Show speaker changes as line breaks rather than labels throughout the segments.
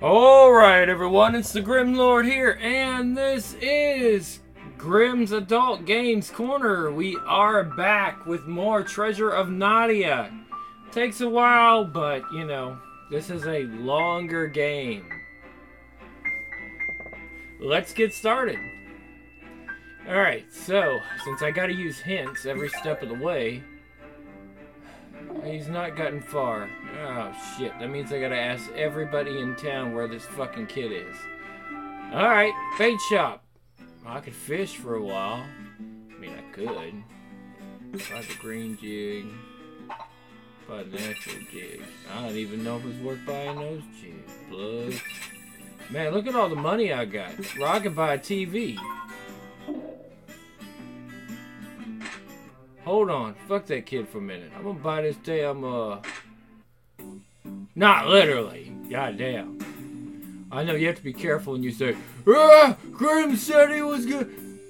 Alright everyone, it's the Grim Lord here, and this is Grim's Adult Games Corner. We are back with more Treasure of Nadia. Takes a while, but you know, this is a longer game. Let's get started. Alright, so, since I gotta use hints every step of the way, he's not gotten far. Oh shit, that means I gotta ask everybody in town where this fucking kid is. Alright, bait shop. I could fish for a while. I mean, I could. Buy the green jig. Buy the natural jig. I don't even know if it's worth buying those jigs. Blood. Man, look at all the money I got. Well, I can buy a TV. Hold on, fuck that kid for a minute. I'm gonna buy this damn, not literally. Goddamn. I know you have to be careful when you say, Grim said he was good.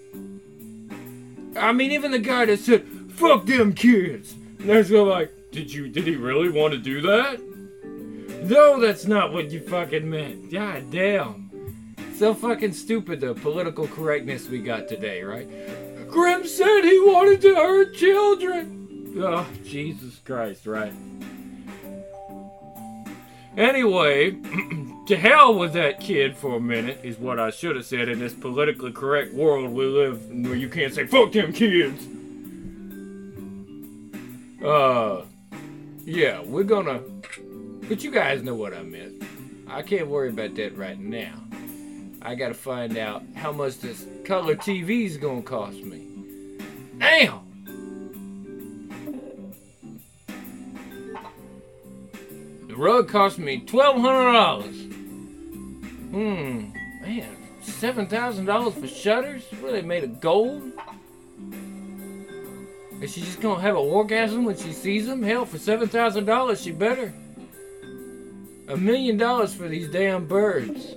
I mean, even the guy that said, fuck them kids. And that's like, did he really want to do that? No, that's not what you fucking meant. God damn. So fucking stupid, the political correctness we got today, right? Grim said he wanted to hurt children. Oh, Jesus Christ, right. Anyway, to hell with that kid for a minute is what I should have said in this politically correct world we live in where you can't say, fuck them kids. Yeah, we're gonna... But you guys know what I meant. I can't worry about that right now. I gotta find out how much this color TV is gonna cost me. Damn! The rug cost me $1,200. Man, $7,000 for shutters? What, they made of gold? Is she just gonna have an orgasm when she sees them? Hell, for $7,000 she better. $1 million for these damn birds.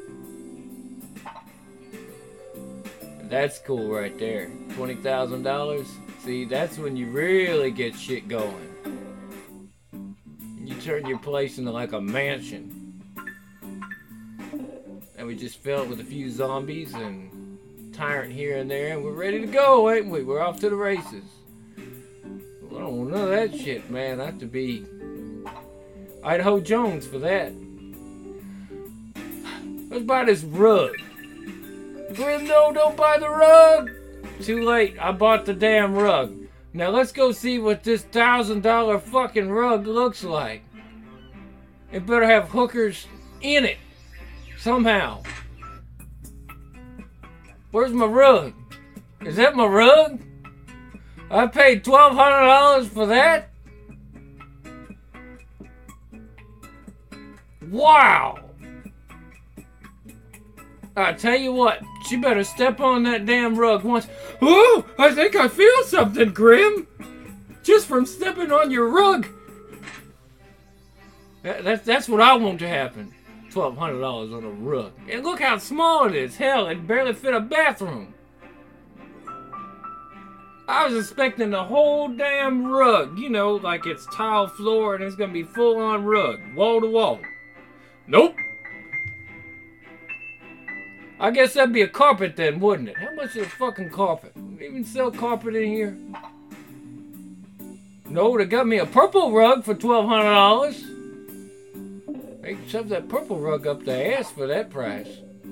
That's cool right there. $20,000. See, that's when you really get shit going. You turn your place into like a mansion. And we just fill it with a few zombies and tyrant here and there, and we're ready to go, ain't we? We're off to the races. Well, I don't want none of that shit, man. I have to be Idaho Jones for that. Let's buy this rug. Grim, no, don't buy the rug! Too late, I bought the damn rug. Now let's go see what this $1,000 fucking rug looks like. It better have hookers in it. Somehow. Where's my rug? Is that my rug? I paid $1,200 for that? Wow! I tell you what, she better step on that damn rug once. Oh, I think I feel something, Grim. Just from stepping on your rug. That's what I want to happen. $1,200 on a rug. And look how small it is. Hell, it barely fit a bathroom. I was expecting the whole damn rug. You know, like it's tile floor and it's going to be full on rug. Wall to wall. Nope. I guess that'd be a carpet then, wouldn't it? How much is a fucking carpet? Do they even sell carpet in here? No, they got me a purple rug for $1,200. They shoved that purple rug up their ass for that price.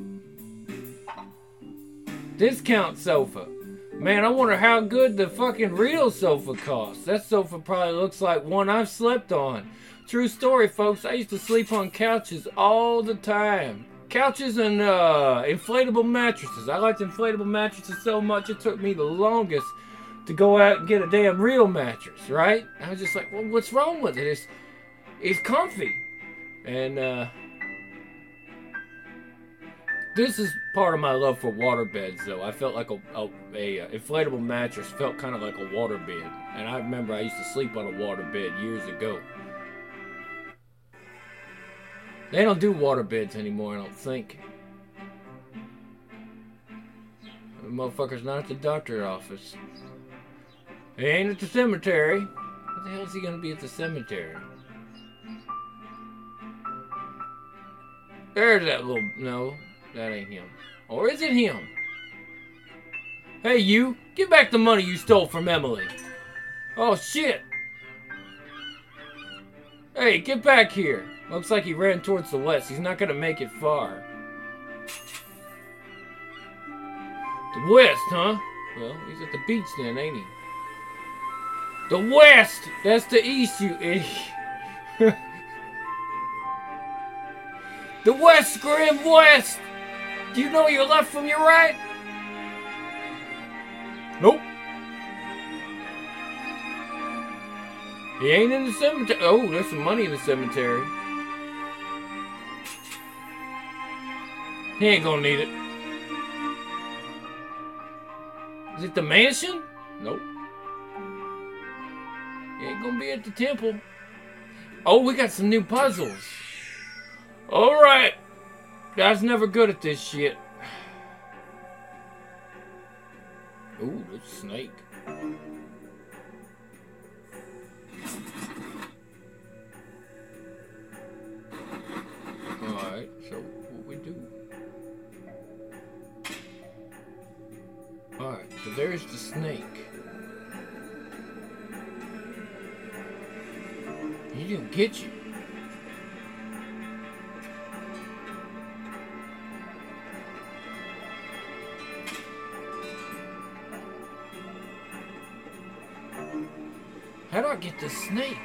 Discount sofa. Man, I wonder how good the fucking real sofa costs. That sofa probably looks like one I've slept on. True story, folks. I used to sleep on couches all the time. Couches and inflatable mattresses. I liked inflatable mattresses so much it took me the longest to go out and get a damn real mattress, right? I was just like, well, what's wrong with it? It's comfy. And this is part of my love for water beds, though. I felt like a inflatable mattress felt kind of like a water bed. And I remember I used to sleep on a water bed years ago. They don't do water beds anymore, I don't think. The motherfucker's not at the doctor's office. He ain't at the cemetery. What the hell is he gonna be at the cemetery? There's that little... No, that ain't him. Or is it him? Hey, you. Give back the money you stole from Emily. Oh, shit. Hey, get back here. Looks like he ran towards the west. He's not gonna make it far. The west, huh? Well, he's at the beach then, ain't he? The west! That's the east, you idiot. The west, Grim, west! Do you know your left from your right? Nope. He ain't in the cemetery. Oh, there's some money in the cemetery. He ain't gonna need it. Is it the mansion? Nope. He ain't gonna be at the temple. Oh, we got some new puzzles. Alright. I was never good at this shit. Ooh, there's a snake. Alright, so what we do? Alright, so there's the snake. He didn't get you. How do I get the snake?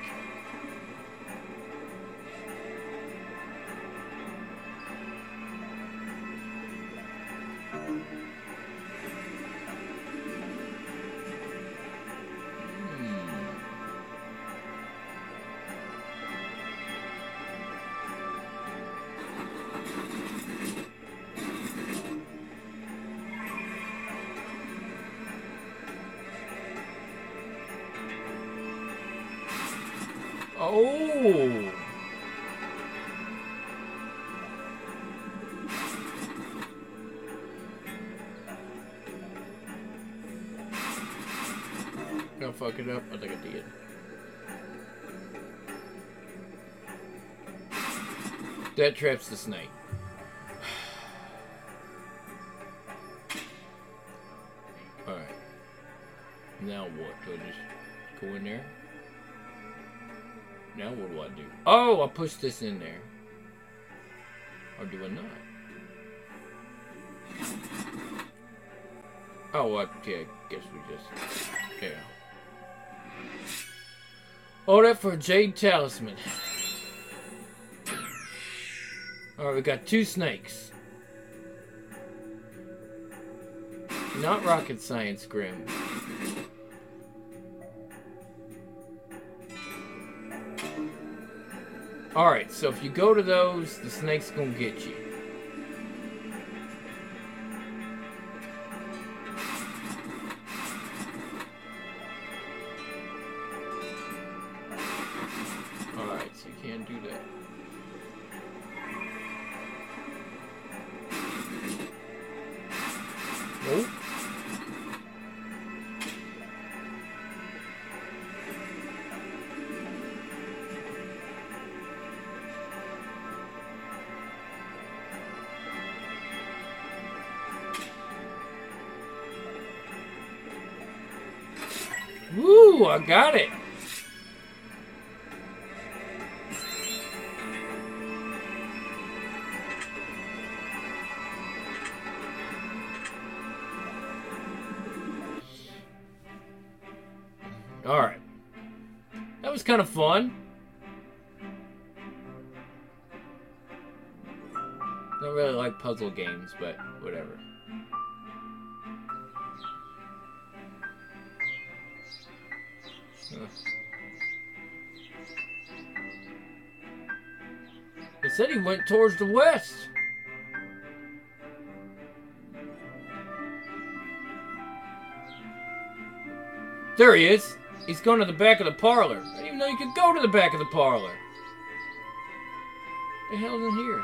Oh! Gonna fuck it up? I think I did. That traps the snake. Alright. Now what? Do I just go in there? Now what do I do? Oh, I push this in there. Or do I not? Oh, okay. I guess we just... Yeah. Oh, that for a Jade Talisman. Alright, we got 2 snakes. Not rocket science, Grim. Alright, so if you go to those, the snake's gonna get you. Alright, so you can't do that. Nope. Woo, I got it. All right. That was kind of fun. Don't really like puzzle games, but whatever. It said he went towards the west. There he is. He's going to the back of the parlor. I didn't even know you could go to the back of the parlor. What the hell's in here?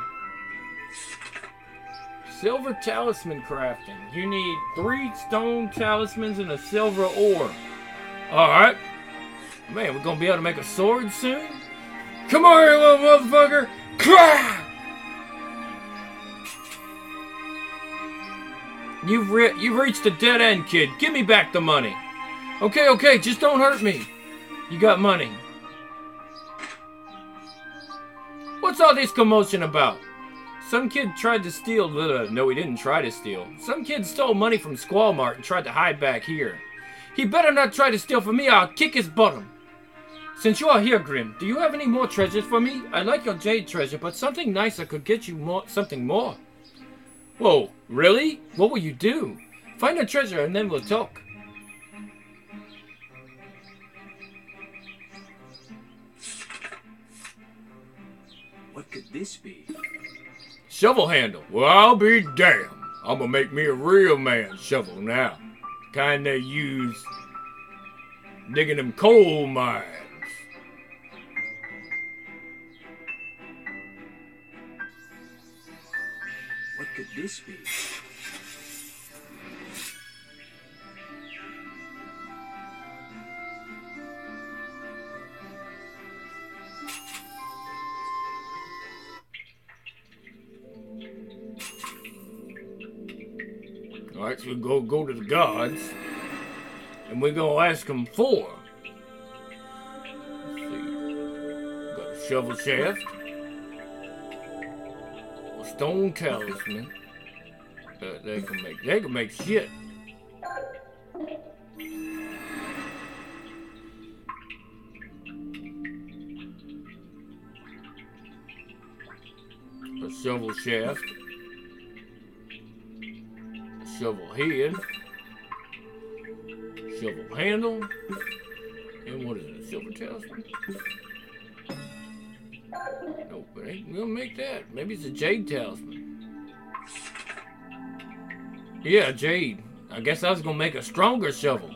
Silver talisman crafting. You need 3 stone talismans and a silver ore. Alright. Man, we're gonna be able to make a sword soon? Come on here, little motherfucker! You've reached a dead end, kid. Give me back the money. Okay, okay, just don't hurt me. You got money. What's all this commotion about? Some kid tried to steal... No, he didn't try to steal. Some kid stole money from Squall Mart and tried to hide back here. He better not try to steal from me, I'll kick his bottom. Since you are here, Grim, do you have any more treasures for me? I like your jade treasure, but something nicer could get you something more. Whoa, really? What will you do? Find a treasure and then we'll talk.
What could this be?
Shovel handle. Well, I'll be damned. I'm gonna make me a real man shovel now. Kind they use digging them coal mines.
What could this be?
Alright, so we go to the gods, and we're gonna ask them for. Let's see. Got a shovel shaft, a stone talisman. They can make shit. A shovel shaft. Shovel head, shovel handle, and what is it, a silver talisman? Nope, it ain't gonna make that. Maybe it's a jade talisman. Yeah, jade. I guess I was gonna make a stronger shovel.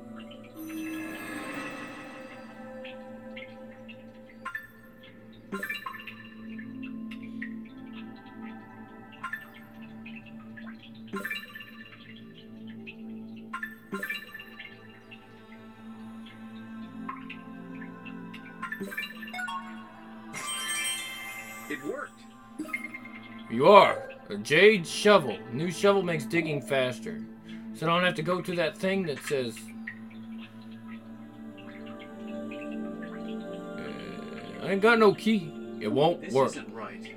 It worked.
You are. A jade shovel. New shovel makes digging faster. So I don't have to go to that thing that says... I ain't got no key. It won't work.
This isn't right.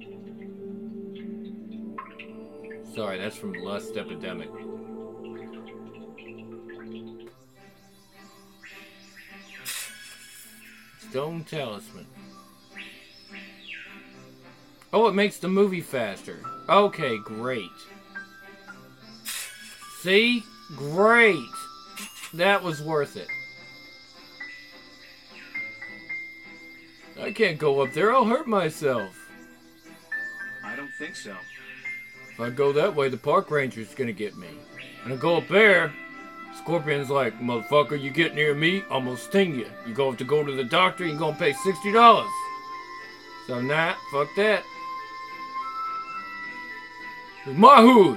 Sorry, that's from Lust Epidemic. Stone talisman. Oh, it makes the movie faster. Okay, great. See? Great. That was worth it. I can't go up there. I'll hurt myself.
I don't think so.
If I go that way, the park ranger's gonna get me. And I go up there, Scorpion's like, motherfucker, you get near me, I'm gonna sting you. You gonna have to go to the doctor, you're gonna pay $60. So nah, fuck that. It's my hood.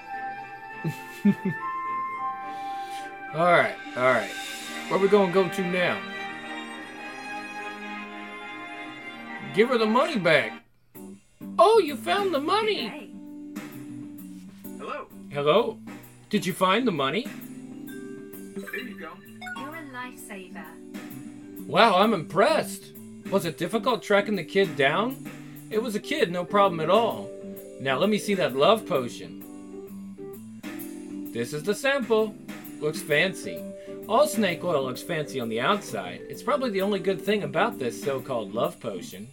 Alright, alright. Where we gonna go to now? Give her the money back. Oh, you found the money.
Hey.
Hello.
Hello? Did you find the money?
There you go.
You're a lifesaver.
Wow, I'm impressed. Was it difficult tracking the kid down? It was a kid, no problem at all. Now let me see that love potion. This is the sample. Looks fancy. All snake oil looks fancy on the outside. It's probably the only good thing about this so-called love potion.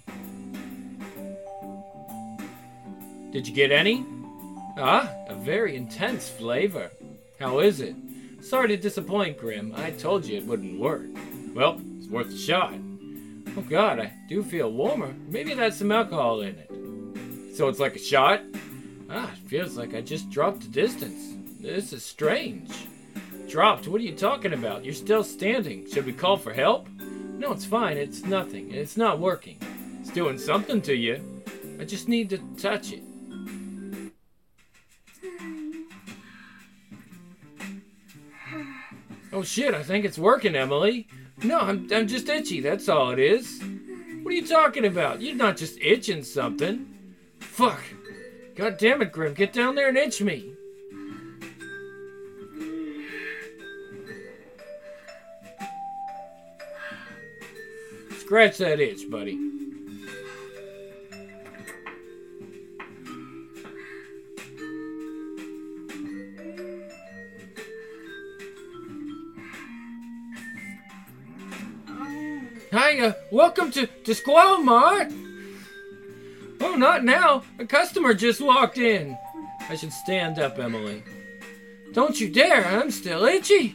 Did you get any? Ah, a very intense flavor. How is it? Sorry to disappoint, Grim. I told you it wouldn't work. Well, it's worth a shot. Oh god, I do feel warmer. Maybe that's some alcohol in it. So it's like a shot? Ah, it feels like I just dropped a distance. This is strange. Dropped? What are you talking about? You're still standing. Should we call for help? No, it's fine. It's nothing. It's not working. It's doing something to you. I just need to touch it. Oh shit, I think it's working, Emily. No, I'm just itchy, that's all it is. What are you talking about? You're not just itching something. Fuck. God damn it, Grim, get down there and itch me. Scratch that itch, buddy. Hi, welcome to Squall Mart. Oh, not now. A customer just walked in. I should stand up, Emily. Don't you dare, I'm still itchy.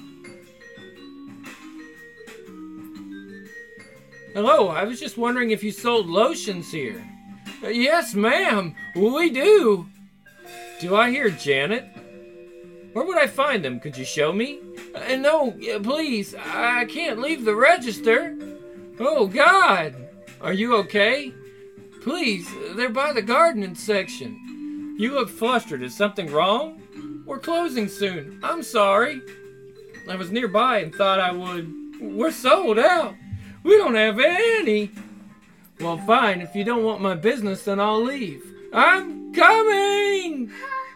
Hello, I was just wondering if you sold lotions here. Yes, ma'am, we do. Do I hear Janet? Where would I find them? Could you show me? No, please, I can't leave the register. Oh, God. Are you okay? Please, they're by the gardening section. You look flustered. Is something wrong? We're closing soon. I'm sorry. I was nearby and thought I would. We're sold out. We don't have any. Well, fine. If you don't want my business, then I'll leave. I'm coming!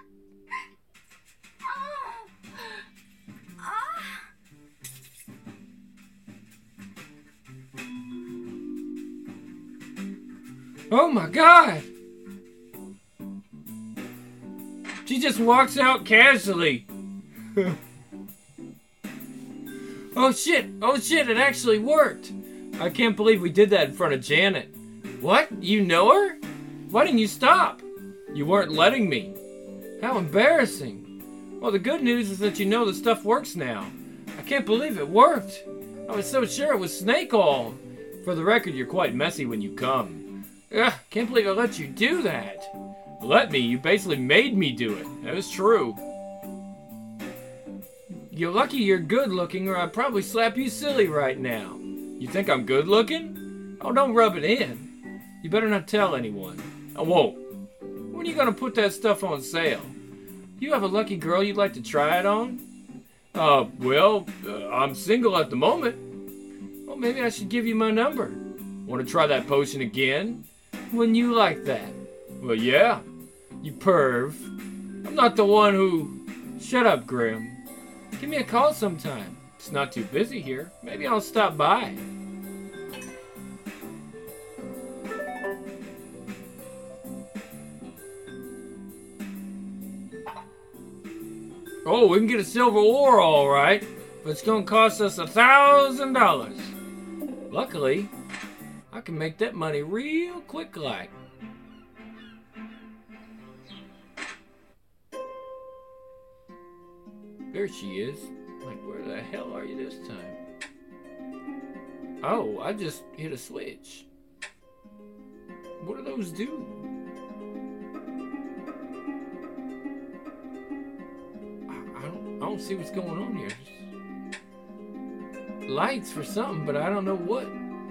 Oh my God! She just walks out casually. Oh shit, it actually worked. I can't believe we did that in front of Janet. What? You know her? Why didn't you stop? You weren't letting me. How embarrassing. Well, the good news is that you know the stuff works now. I can't believe it worked. I was so sure it was snake oil. For the record, you're quite messy when you come. Ugh, can't believe I let you do that. Let me? You basically made me do it. That is true. You're lucky you're good looking or I'd probably slap you silly right now. You think I'm good looking? Oh, don't rub it in. You better not tell anyone. I won't. When are you gonna put that stuff on sale? You have a lucky girl you'd like to try it on? I'm single at the moment. Well, maybe I should give you my number. Want to try that potion again? Wouldn't you like that? Well, yeah. You perv. I'm not the one who... Shut up, Grim. Give me a call sometime. It's not too busy here. Maybe I'll stop by. Oh, we can get a silver ore, all right. But it's going to cost us $1,000. Luckily, I can make that money real quick like. There she is. Like, where the hell are you this time? Oh, I just hit a switch. What do those do? I don't see what's going on here. Lights for something, but I don't know what.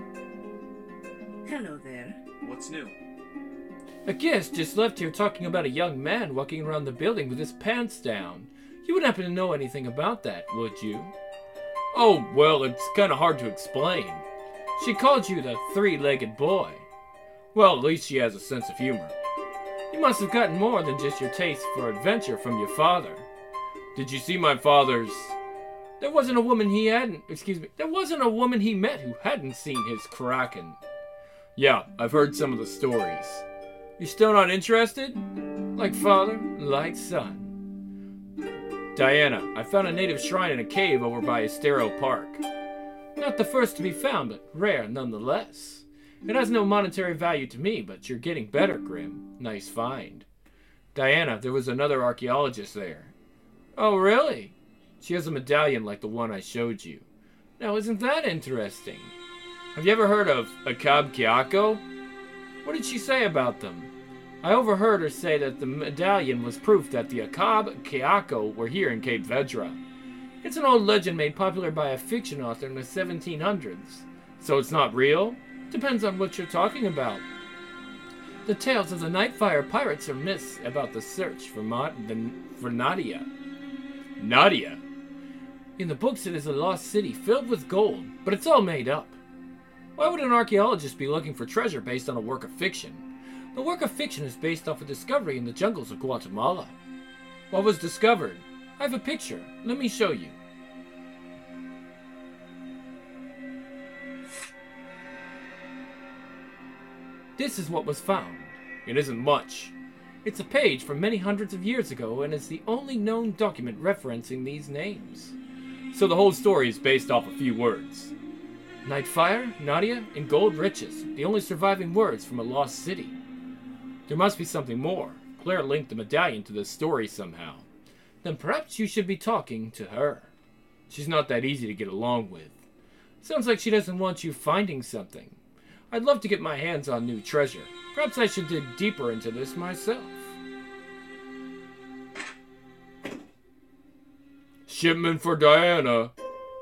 Hello there.
What's new?
A guest just left here talking about a young man walking around the building with his pants down. You wouldn't happen to know anything about that, would you? Oh, well, it's kind of hard to explain. She called you the three-legged boy. Well, at least she has a sense of humor. You must have gotten more than just your taste for adventure from your father. Did you see my father's... There wasn't a woman he met who hadn't seen his Kraken. Yeah, I've heard some of the stories. You still not interested? Like father, like son. Diana, I found a native shrine in a cave over by Estero Park. Not the first to be found, but rare nonetheless. It has no monetary value to me, but you're getting better, Grim. Nice find. Diana, there was another archaeologist there. Oh, really? She has a medallion like the one I showed you. Now, isn't that interesting? Have you ever heard of Akab Kyako? What did she say about them? I overheard her say that the medallion was proof that the Akab Kyako were here in Cape Vedra. It's an old legend made popular by a fiction author in the 1700s. So it's not real? Depends on what you're talking about. The tales of the Nightfire pirates are myths about the search for Nadia. Nadia? In the books it is a lost city filled with gold, but it's all made up. Why would an archaeologist be looking for treasure based on a work of fiction? The work of fiction is based off a discovery in the jungles of Guatemala. What was discovered? I have a picture. Let me show you. This is what was found. It isn't much. It's a page from many hundreds of years ago and is the only known document referencing these names. So the whole story is based off a few words. Nightfire, Nadia, and gold riches, the only surviving words from a lost city. There must be something more. Claire linked the medallion to this story somehow. Then perhaps you should be talking to her. She's not that easy to get along with. Sounds like she doesn't want you finding something. I'd love to get my hands on new treasure. Perhaps I should dig deeper into this myself. Shipment for Diana.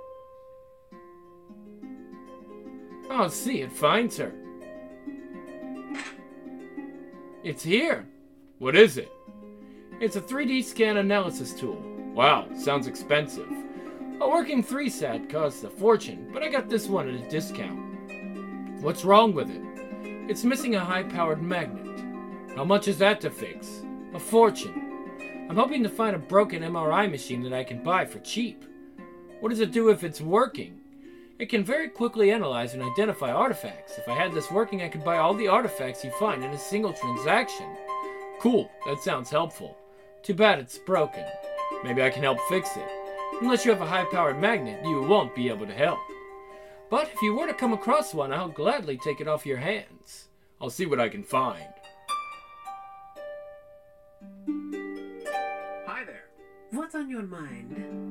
Oh, see, it finds her. It's here. What is it? It's a 3D scan analysis tool. Wow, sounds expensive. A working 3SAT costs a fortune, but I got this one at a discount. What's wrong with it? It's missing a high-powered magnet. How much is that to fix? A fortune. I'm hoping to find a broken MRI machine that I can buy for cheap. What does it do if it's working? It can very quickly analyze and identify artifacts. If I had this working, I could buy all the artifacts you find in a single transaction. Cool, that sounds helpful. Too bad it's broken. Maybe I can help fix it. Unless you have a high-powered magnet, you won't be able to help. But if you were to come across one, I'll gladly take it off your hands. I'll see what I can find.
Hi there.
What's on your mind?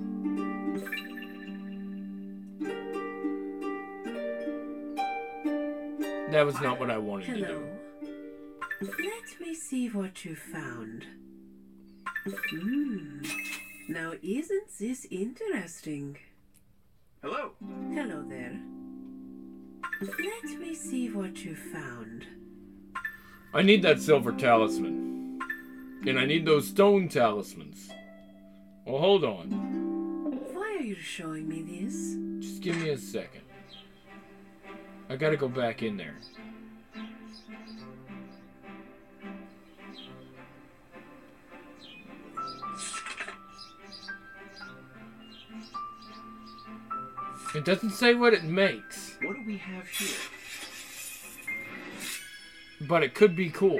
That was not what I wanted to
Hello.
do.
Let me see what you found. Now isn't this interesting?
Hello.
Hello there. Let me see what you found.
I need that silver talisman. And I need those stone talismans. Well, hold on.
Why are you showing me this?
Just give me a second. I gotta go back in there. It doesn't say what it makes,
What do we have here?
but it could be cool.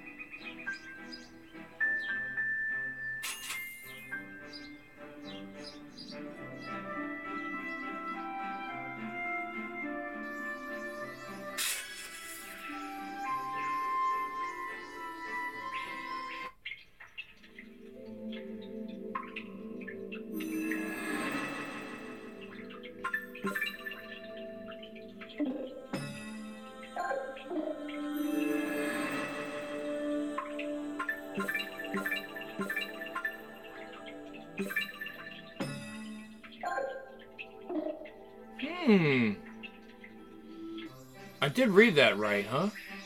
I did read that right, huh?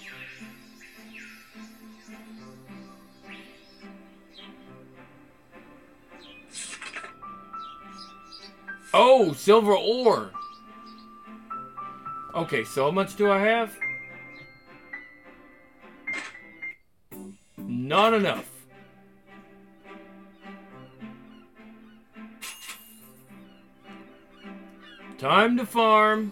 Oh, silver ore. Okay, so how much do I have? Not enough. Time to farm.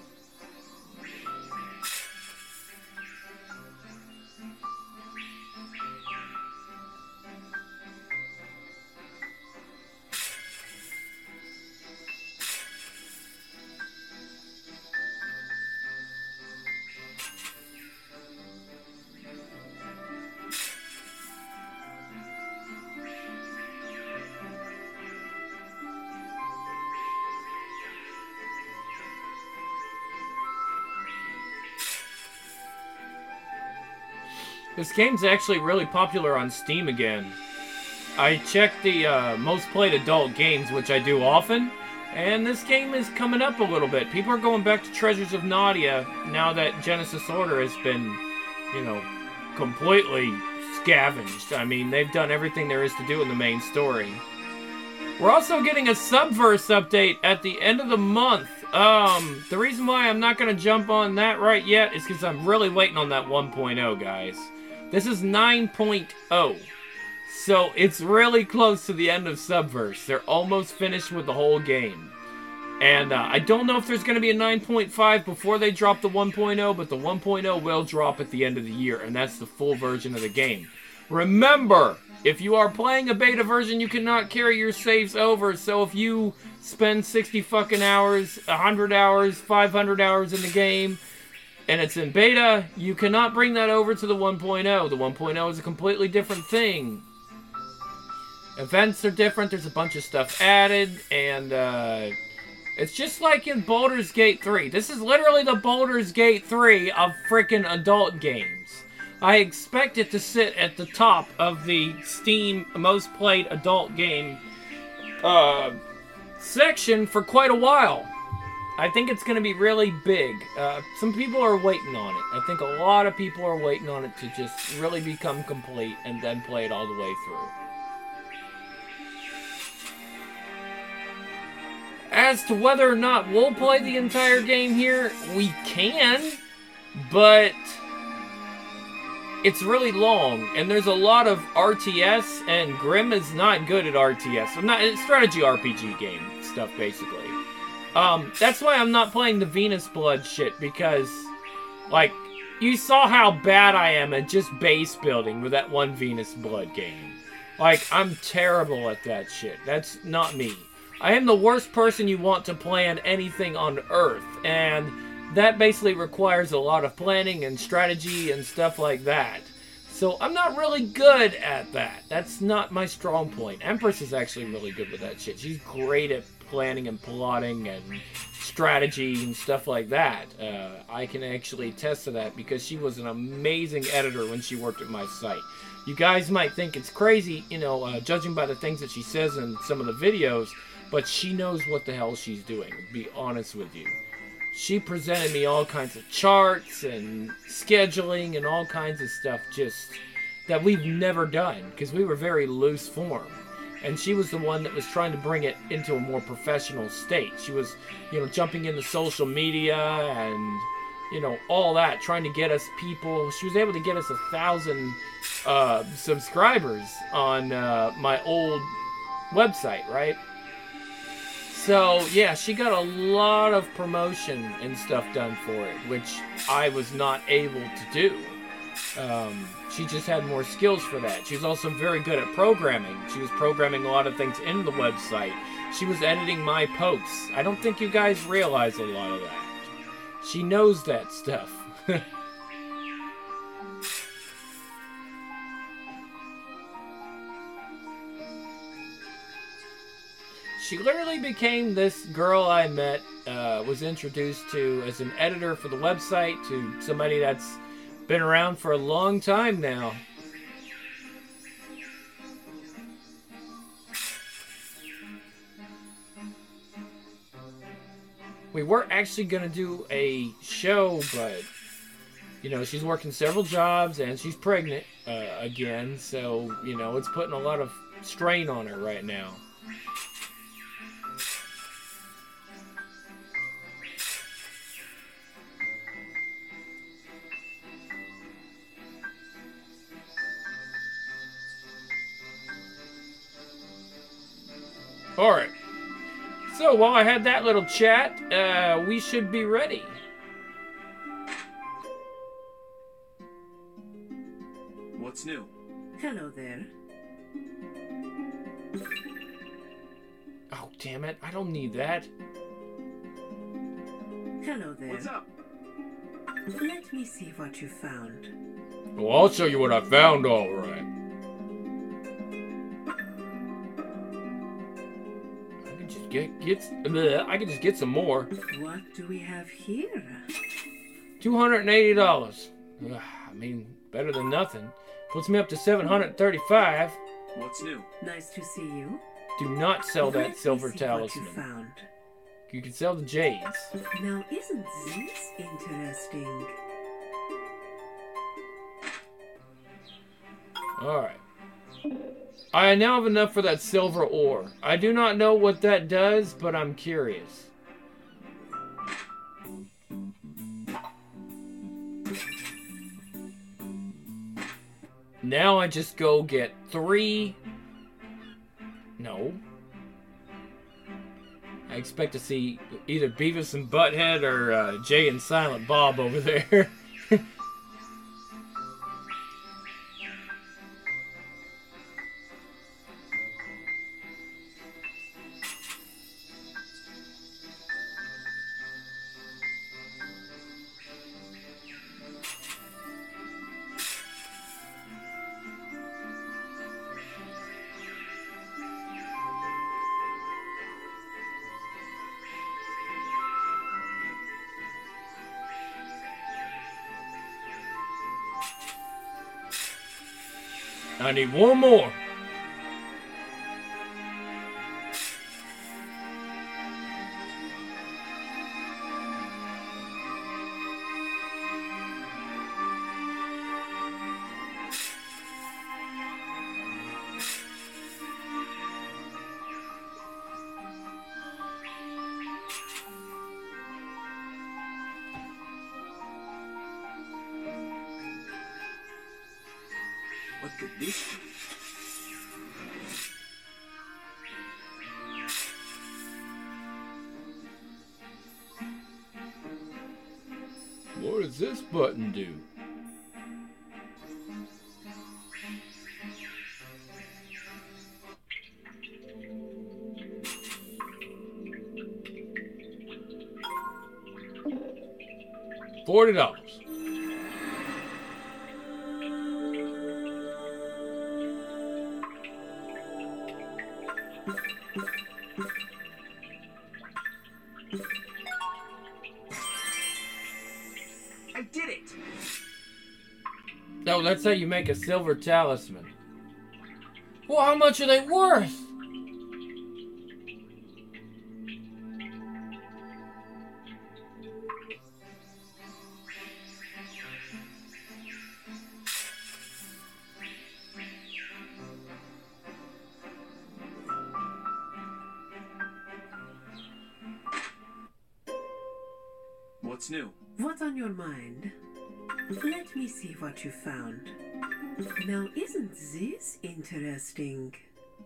This game's actually really popular on Steam again. I checked the most played adult games, which I do often, and this game is coming up a little bit. People are going back to Treasures of Nadia now that Genesis Order has been, completely scavenged. I mean, they've done everything there is to do in the main story. We're also getting a Subverse update at the end of the month. The reason why I'm not going to jump on that right yet is because I'm really waiting on that 1.0, guys. This is 9.0. So it's really close to the end of Subverse. They're almost finished with the whole game. And I don't know if there's going to be a 9.5 before they drop the 1.0, but the 1.0 will drop at the end of the year, and that's the full version of the game. Remember, if you are playing a beta version, you cannot carry your saves over, so if you spend 60 fucking hours, 100 hours, 500 hours in the game, and it's in beta, you cannot bring that over to the 1.0. The 1.0 is a completely different thing. Events are different, there's a bunch of stuff added, and it's just like in Baldur's Gate 3. This is literally the Baldur's Gate 3 of freaking adult games. I expect it to sit at the top of the Steam most played adult game section for quite a while. I think it's going to be really big. Some people are waiting on it. I think a lot of people are waiting on it to just really become complete and then play it all the way through. As to whether or not we'll play the entire game here, we can, but it's really long, and there's a lot of RTS, and Grim is not good at RTS. It's strategy RPG game stuff, basically. That's why I'm not playing the Venus Blood shit, because, like, you saw how bad I am at just base building with that one Venus Blood game. Like, I'm terrible at that shit. That's not me. I am the worst person you want to plan anything on Earth, and that basically requires a lot of planning and strategy and stuff like that. So I'm not really good at that. That's not my strong point. Empress is actually really good with that shit. She's great at planning and plotting and strategy and stuff like that. I can actually attest to that because she was an amazing editor when she worked at my site. You guys might think it's crazy, you know, judging by the things that she says in some of the videos, but she knows what the hell she's doing, to be honest with you. She presented me all kinds of charts and scheduling and all kinds of stuff just that we've never done because we were very loose form. And she was the one that was trying to bring it into a more professional state. She was, you know, jumping into social media and, you know, all that, trying to get us people. She was able to get us 1,000 subscribers on my old website, right? So, yeah, she got a lot of promotion and stuff done for it, which I was not able to do. She just had more skills for that. She was also very good at programming. She was programming a lot of things into the website. She was editing my posts. I don't think you guys realize a lot of that. She knows that stuff. She literally became this girl I met, was introduced to as an editor for the website, to somebody that's been around for a long time now. We were actually going to do a show, but, you know, she's working several jobs and she's pregnant again, so, you know, it's putting a lot of strain on her right now. Alright, so while I had that little chat, we should be ready.
What's new?
Hello there.
Oh, damn it, I don't need that.
Hello there.
What's up?
Let me see what you found.
Well, I'll show you what I found, alright. I can just get some more.
What do we have here?
$280. I mean, better than nothing. Puts me up to $735.
What's new?
Nice to see you.
Do not sell
Let me
that silver
see
talisman.
What you found.
You can sell the jades.
Now, isn't this interesting?
Alright. I now have enough for that silver ore. I do not know what that does, but I'm curious. Now I just go get 3... No. I expect to see either Beavis and Butthead or Jay and Silent Bob over there. I need one more.
What could this be?
What does this button do? $40.
I did it!
No, that's how you make a silver talisman. Well, how much are they worth?
What's new?
What's on your mind? Let me see what you found. Now, isn't this interesting?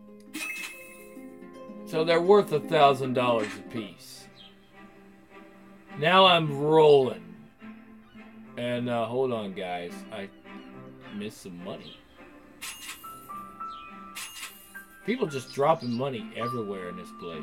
So they're worth $1,000 a piece. Now I'm rolling. And hold on, guys. I missed some money. People just dropping money everywhere in this place.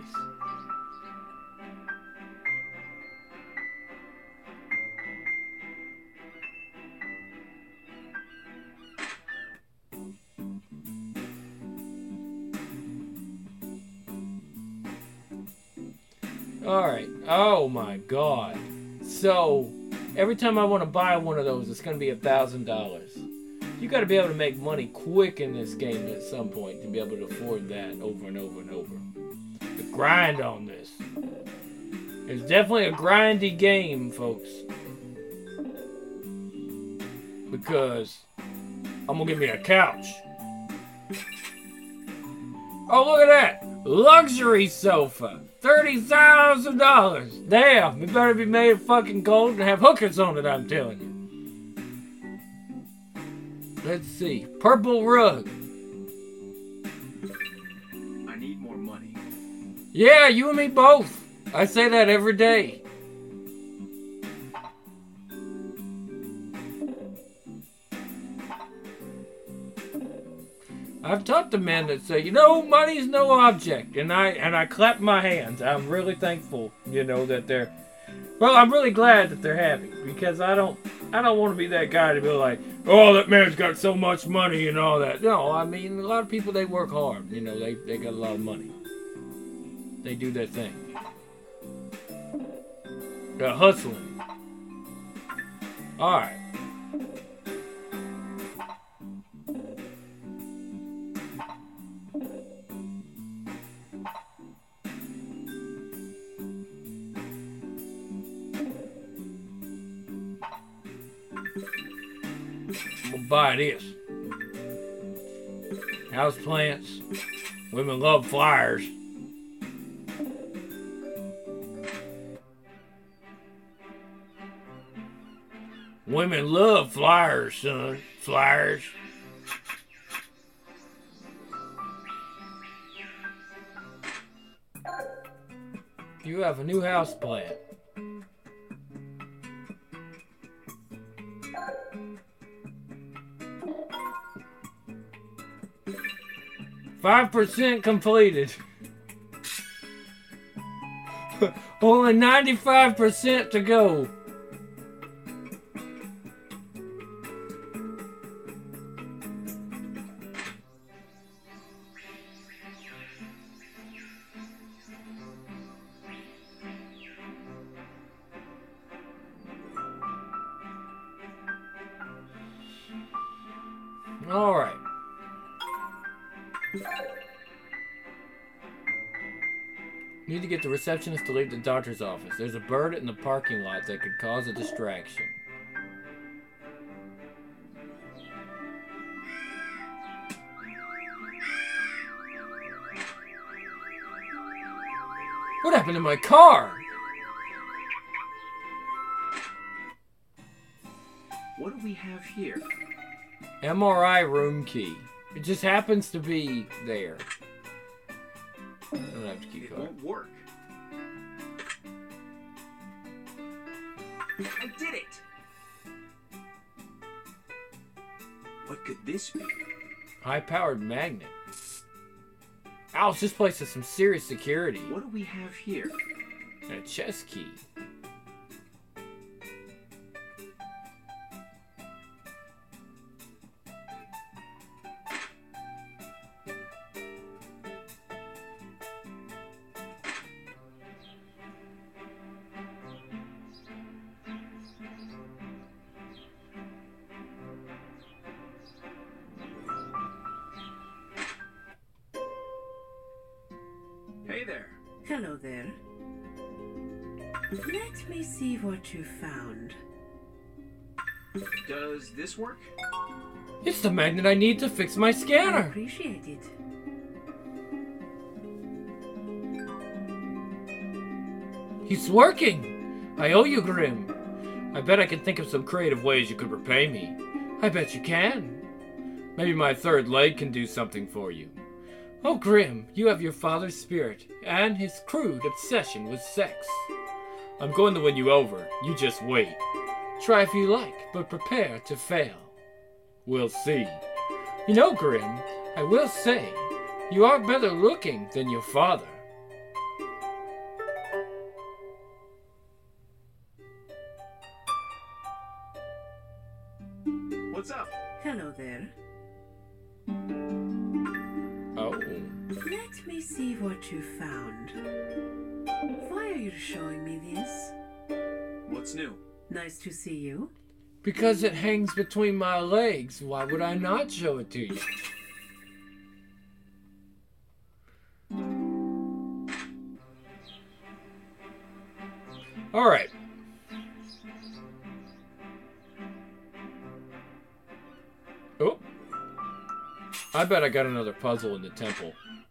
Alright. Oh my god. So, every time I want to buy one of those, it's going to be $1,000. You got to be able to make money quick in this game at some point to be able to afford that over and over and over. The grind on this. It's definitely a grindy game, folks. Because I'm going to get me a couch. Oh, look at that. Luxury sofa. $30,000. Damn, it better be made of fucking gold and have hookers on it, I'm telling you. Let's see. Purple rug.
I need more money.
Yeah, you and me both. I say that every day. I've talked to men that say, you know, money's no object, and I clap my hands. I'm really thankful, you know, that they're. Well, I'm really glad that they're happy because I don't want to be that guy to be like, oh, that man's got so much money and all that. No, I mean, a lot of people, they work hard. You know, they got a lot of money. They do their thing. They're hustling. All right. Buy this. House plants. Women love flowers. Women love flowers, son. Flowers. You have a new house plant. %5 completed. Only 95% to go. All right. Need to get the receptionist to leave the doctor's office. There's a bird in the parking lot that could cause a distraction. What happened to my car?
What do we have here?
MRI room key. It just happens to be there. I don't have to keep
It
going.
won't work. I did it! What could this be?
High-powered magnet. Ouch, this place has some serious security.
What do we have here?
And a chest key.
Hey there.
Hello there. Let me see what you found.
Does this work?
It's the magnet I need to fix my
I
scanner.
appreciate it.
He's working. I owe you, Grim. I bet I can think of some creative ways you could repay me. I bet you can. Maybe my third leg can do something for you. Oh, Grim, you have your father's spirit and his crude obsession with sex. I'm going to win you over. You just wait. Try if you like, but prepare to fail. We'll see. You know, Grim, I will say, you are better looking than your father.
What's up?
Hello there.
Oh.
Let me see what you found. Why are you showing me this?
What's new?
Nice to see you.
Because it hangs between my legs. Why would I not show it to you? All right. Oh. I bet I got another puzzle in the temple.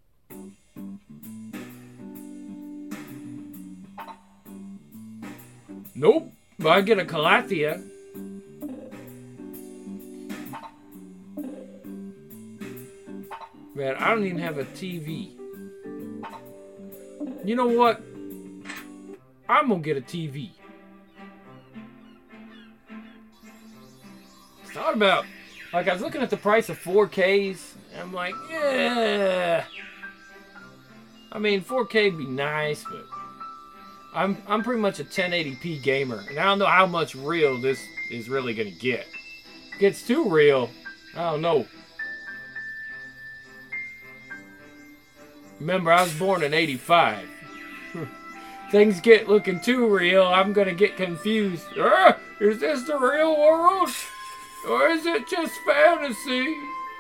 Nope. But I get a Calathea. Man, I don't even have a TV. You know what? I'm gonna get a TV. Thought about, like, I was looking at the price of 4Ks, and I'm like, yeah. I mean, 4K would be nice, but I'm pretty much a 1080p gamer, and I don't know how much real this is really gonna get. If it gets too real, I don't know. Remember, I was born in '85. Things get looking too real, I'm gonna get confused. Is this the real world? Or is it just fantasy?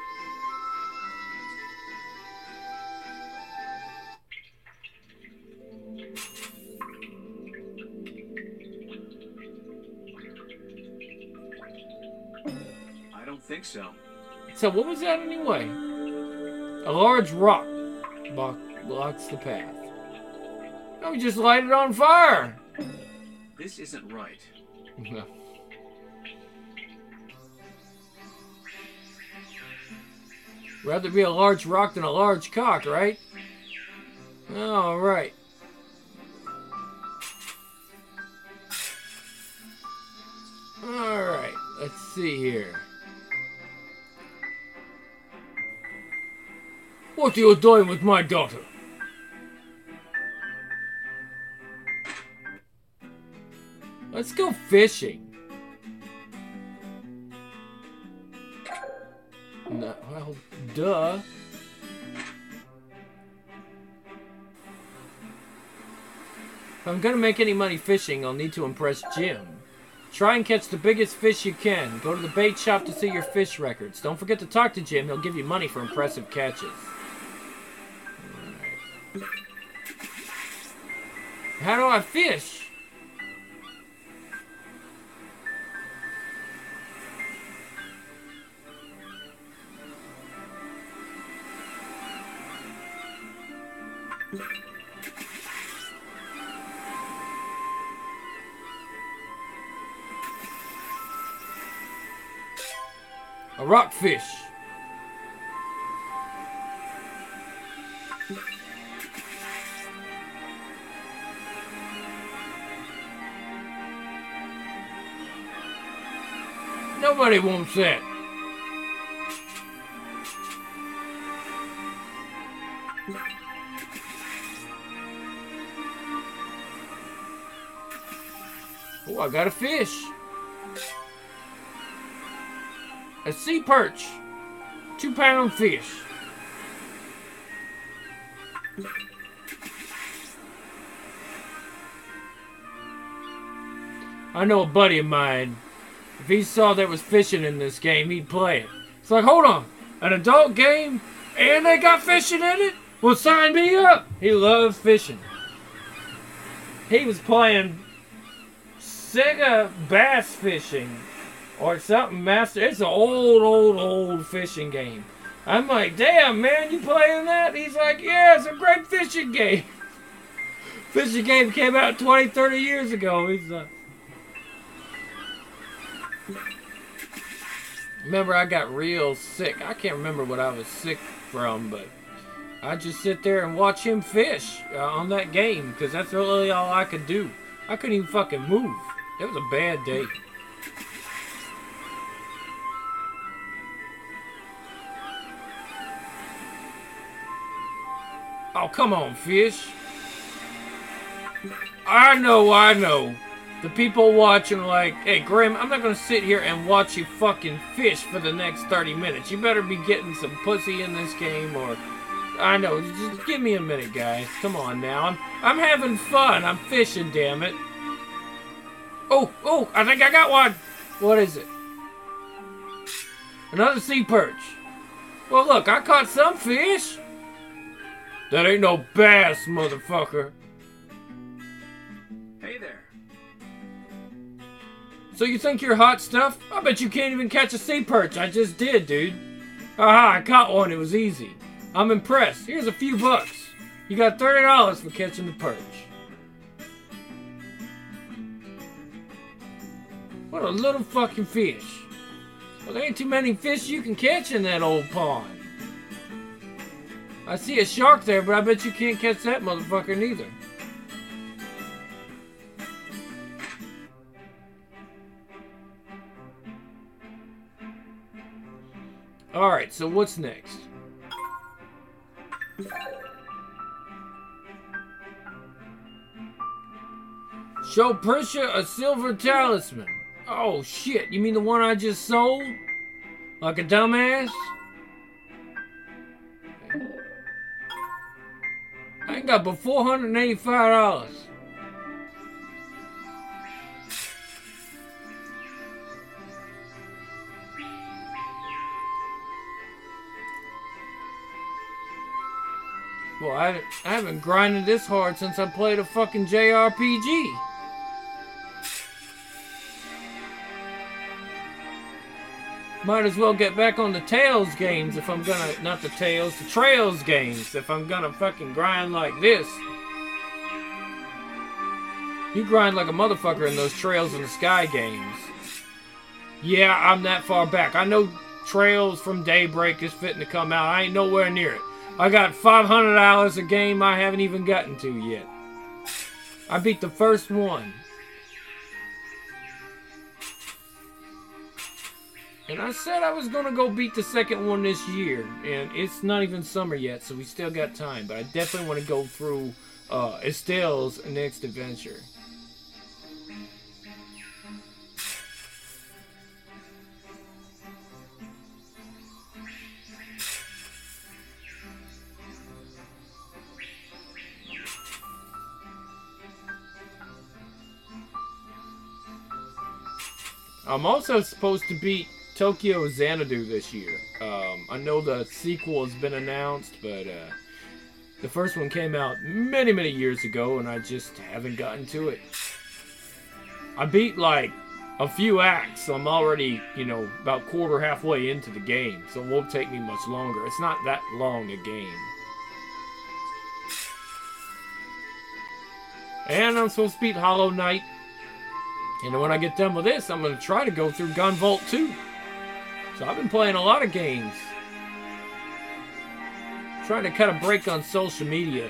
I don't think so.
So what was that anyway? A large rock blocks the path. Oh, we just light it on fire.
This isn't right.
Rather be a large rock than a large cock, right? All right. Let's see here. What are you doing with my daughter? Let's go fishing. No, well, duh. If I'm gonna make any money fishing, I'll need to impress Jim. Try and catch the biggest fish you can. Go to the bait shop to see your fish records. Don't forget to talk to Jim. He'll give you money for impressive catches. Right. How do I fish? A rockfish. Nobody wants that. Oh, I got a fish. A sea perch. 2-pound fish. I know a buddy of mine. If he saw there was fishing in this game, he'd play it. It's like, hold on. An adult game? And they got fishing in it? Well, sign me up. He loves fishing. He was playing Sega Bass Fishing. Or something, Master. It's an old fishing game. I'm like, damn, man, you playing that? He's like, yeah, it's a great fishing game. Fishing game came out 20, 30 years ago. He's like... Remember, I got real sick. I can't remember what I was sick from, but I just sit there and watch him fish on that game, because that's really all I could do. I couldn't even fucking move. It was a bad day. Oh, come on, fish. I know. The people watching are like, hey, Grim, I'm not going to sit here and watch you fucking fish for the next 30 minutes. You better be getting some pussy in this game, or... I know, just give me a minute, guys. Come on now. I'm having fun. I'm fishing, damn it. Oh, I think I got one. What is it? Another sea perch. Well, look, I caught some fish. That ain't no bass, motherfucker.
Hey there.
So you think you're hot stuff? I bet you can't even catch a sea perch. I just did, dude. Aha, I caught one. It was easy. I'm impressed. Here's a few bucks. You got $30 for catching the perch. What a little fucking fish. Well, there ain't too many fish you can catch in that old pond. I see a shark there, but I bet you can't catch that motherfucker neither. Alright, so what's next? Show Prisha a silver talisman. Oh shit, you mean the one I just sold? Like a dumbass? I ain't got but $485. Well, I haven't grinded this hard since I played a fucking JRPG. Might as well get back on the Tales games if I'm gonna... Not the Tales, the Trails games if I'm gonna fucking grind like this. You grind like a motherfucker in those Trails in the Sky games. Yeah, I'm that far back. I know Trails from Daybreak is fitting to come out. I ain't nowhere near it. I got 500 hours a game I haven't even gotten to yet. I beat the first one. And I said I was going to go beat the second one this year. And it's not even summer yet, so we still got time. But I definitely want to go through Estelle's next adventure. I'm also supposed to beat Tokyo Xanadu this year. I know the sequel has been announced, but the first one came out many, many years ago, and I just haven't gotten to it. I beat like a few acts, so I'm already, you know, about halfway into the game, so it won't take me much longer. It's not that long a game. And I'm supposed to beat Hollow Knight. And when I get done with this, I'm going to try to go through Gunvolt 2. So I've been playing a lot of games. Trying to cut a break on social media.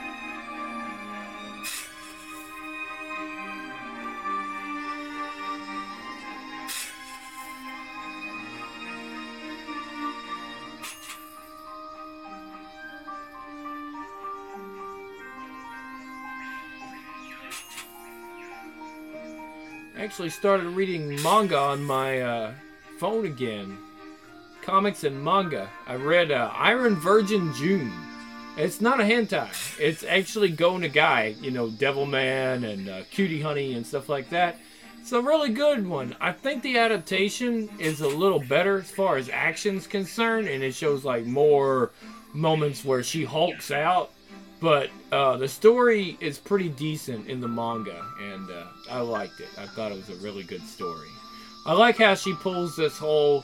I actually started reading manga on my phone again. Comics and manga. I read Iron Virgin June. It's not a hentai. It's actually Go Nagai, you know, Devilman and Cutie Honey and stuff like that. It's a really good one. I think the adaptation is a little better as far as action's concerned, and it shows like more moments where she hulks out. But the story is pretty decent in the manga, and I liked it. I thought it was a really good story. I like how she pulls this whole,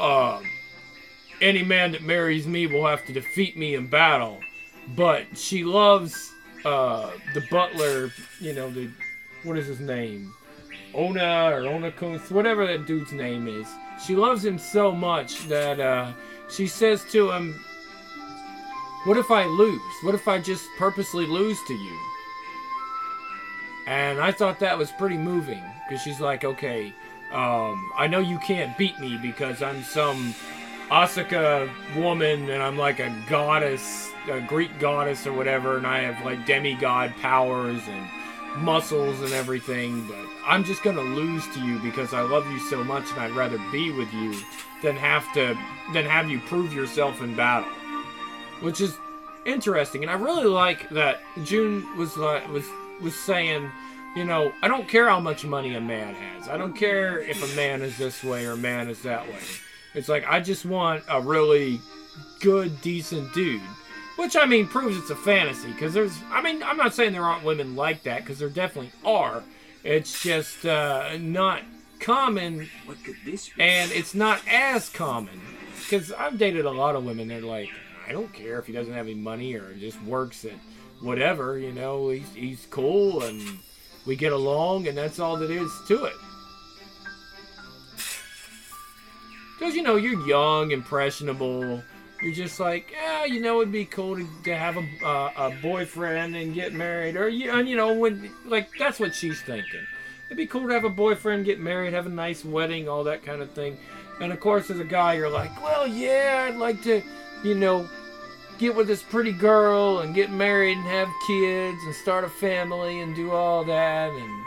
any man that marries me will have to defeat me in battle. But she loves the butler, you know, what is his name? Ona or Onakuns, whatever that dude's name is. She loves him so much that she says to him, what if I lose? What if I just purposely lose to you? And I thought that was pretty moving. Because she's like, okay, I know you can't beat me because I'm some Asuka woman and I'm like a goddess, a Greek goddess or whatever, and I have like demigod powers and muscles and everything, but I'm just gonna lose to you because I love you so much and I'd rather be with you than have you prove yourself in battle. Which is interesting, and I really like that June was saying, you know, I don't care how much money a man has. I don't care if a man is this way or a man is that way. It's like, I just want a really good, decent dude. Which, I mean, proves it's a fantasy, because I'm not saying there aren't women like that, because there definitely are. It's just not common,
What could this be?
and it's not as common. Because I've dated a lot of women that are like, I don't care if he doesn't have any money or just works at whatever, you know, he's cool and we get along and that's all that is to it. Because, you know, you're young, impressionable, you're just like, yeah, you know, it'd be cool to have a boyfriend and get married, or, you know, when, like, that's what she's thinking. It'd be cool to have a boyfriend, get married, have a nice wedding, all that kind of thing. And of course, as a guy, you're like, well, yeah, I'd like to, you know, get with this pretty girl and get married and have kids and start a family and do all that. And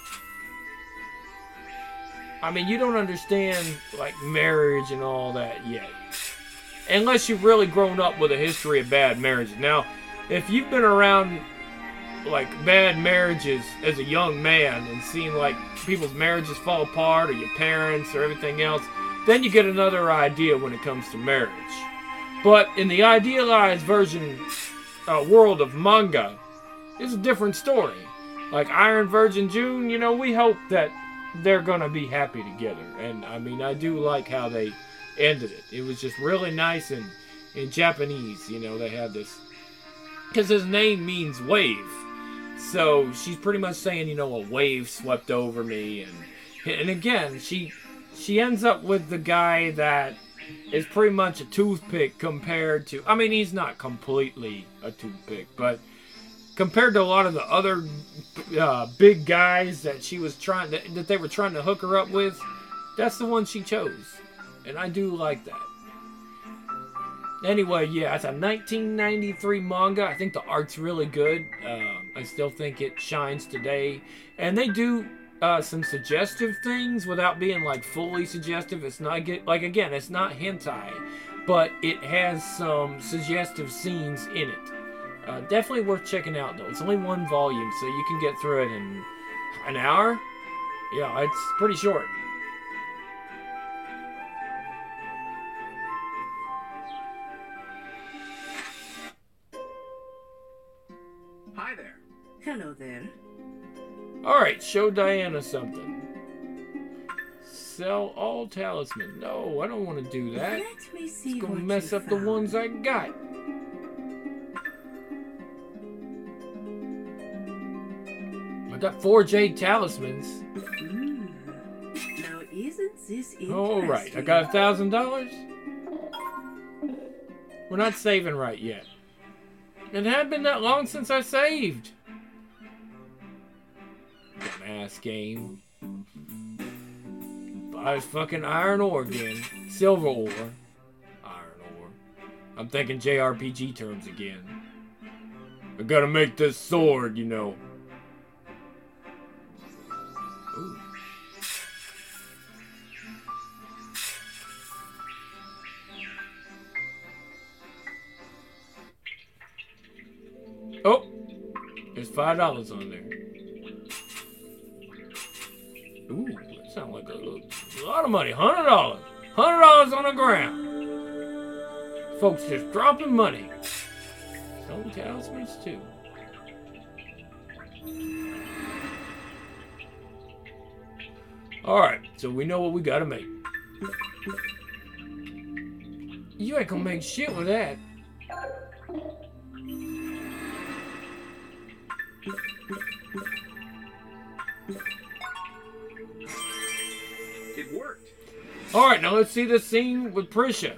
I mean, you don't understand like marriage and all that yet, unless you've really grown up with a history of bad marriages. Now, if you've been around like bad marriages as a young man and seen like people's marriages fall apart or your parents or everything else, then you get another idea when it comes to marriage. But in the idealized version world of manga, it's a different story. Like Iron Virgin June, you know, we hope that they're gonna be happy together. And I mean, I do like how they ended it. It was just really nice, and in Japanese, you know, they have this, because his name means wave. So she's pretty much saying, you know, a wave swept over me, and again, she ends up with the guy that is pretty much a toothpick compared to, I mean, he's not completely a toothpick, but compared to a lot of the other big guys that she was that they were trying to hook her up with, that's the one she chose. and I do like that. Anyway, yeah, it's a 1993 manga. I think the art's really good. I still think it shines today. And they do some suggestive things without being like fully suggestive. It's not like, again, it's not hentai, but it has some suggestive scenes in it. Definitely worth checking out though. It's only one volume, so you can get through it in an hour. Yeah, it's pretty short.
Hi there.
Hello there.
Alright, show Diana something. Sell all talisman. No, I don't want to do that.
Let me see
It's gonna
what
mess
you
up the
found.
ones I got. I got 4 jade talismans.
Now, isn't this interesting?
Alright, I got $1,000. We're not saving right yet. It hadn't been that long since I saved. Dumbass game. Buys fucking iron ore again. Silver ore. Iron ore. I'm thinking JRPG terms again. I gotta make this sword, you know. Ooh. Oh! There's $5 on there. Ooh, that sounds like a lot of money. $100. $100 on the ground. Folks just dropping money. Some talismans too. Alright, so we know what we gotta make. You ain't gonna make shit with that.
It worked.
Alright, now let's see the scene with Prisha.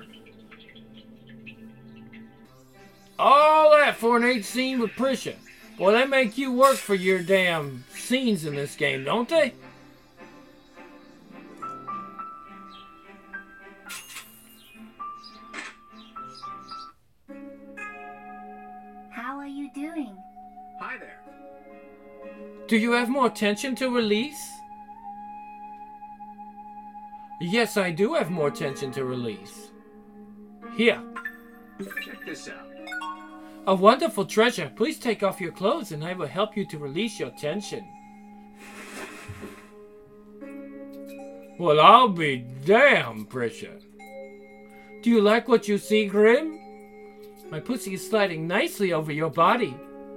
All that for an 8 scene with Prisha. Boy, they make you work for your damn scenes in this game, don't they?
How are you doing?
Hi there.
Do you have more tension to release? Yes, I do have more tension to release. Here.
Check this out.
A wonderful treasure. Please take off your clothes and I will help you to release your tension. Well, I'll be damned, Prisha. Do you like what you see, Grim? My pussy is sliding nicely over your body.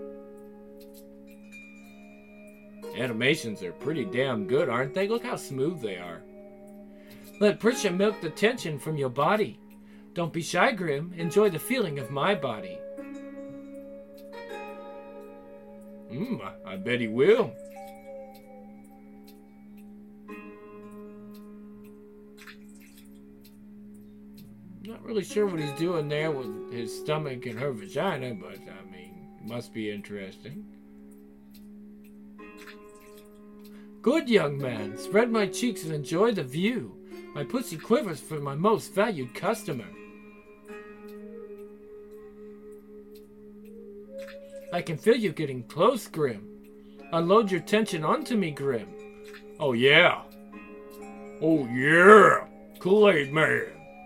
Animations are pretty damn good, aren't they? Look how smooth they are. Let Prisha milk the tension from your body. Don't be shy, Grim. Enjoy the feeling of my body. I bet he will. Not really sure what he's doing there with his stomach and her vagina, but I mean, it must be interesting. Good, young man. Spread my cheeks and enjoy the view. My pussy quivers for my most valued customer. I can feel you getting close, Grim. Unload your tension onto me, Grim. Oh, yeah. Oh, yeah. Kool-Aid Man.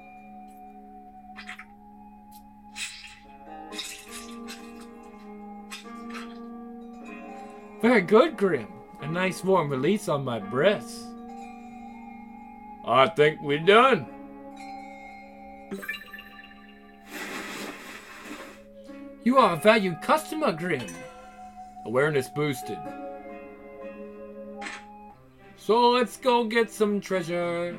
Very good, Grim. A nice warm release on my breasts. I think we're done. You are a valued customer, Grim. Awareness boosted. So let's go get some treasure.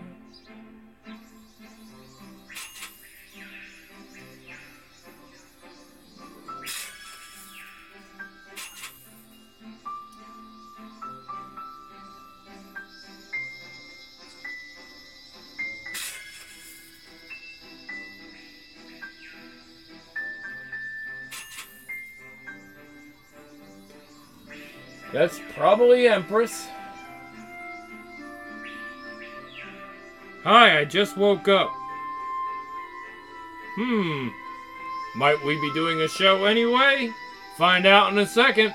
That's probably Empress. Hi, I just woke up. Might we be doing a show anyway? Find out in a second.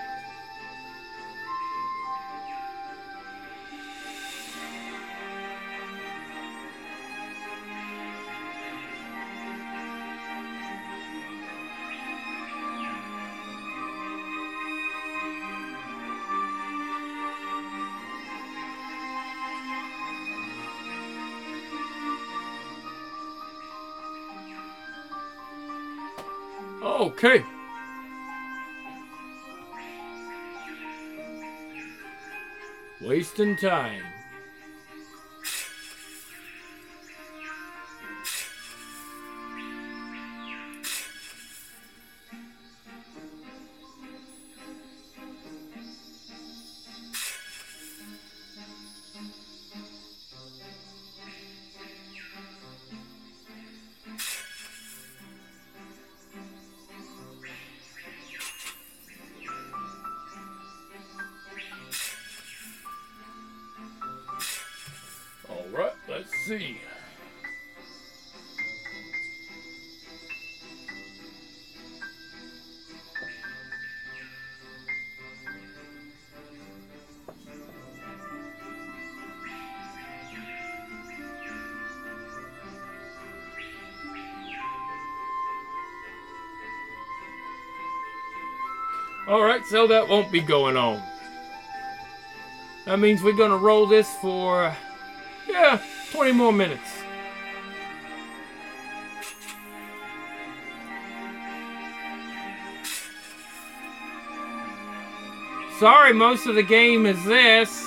Okay. Wasting time. Alright, let's see. Alright, so that won't be going on. That means we're gonna roll this for, 20 more minutes. Sorry, most of the game is this.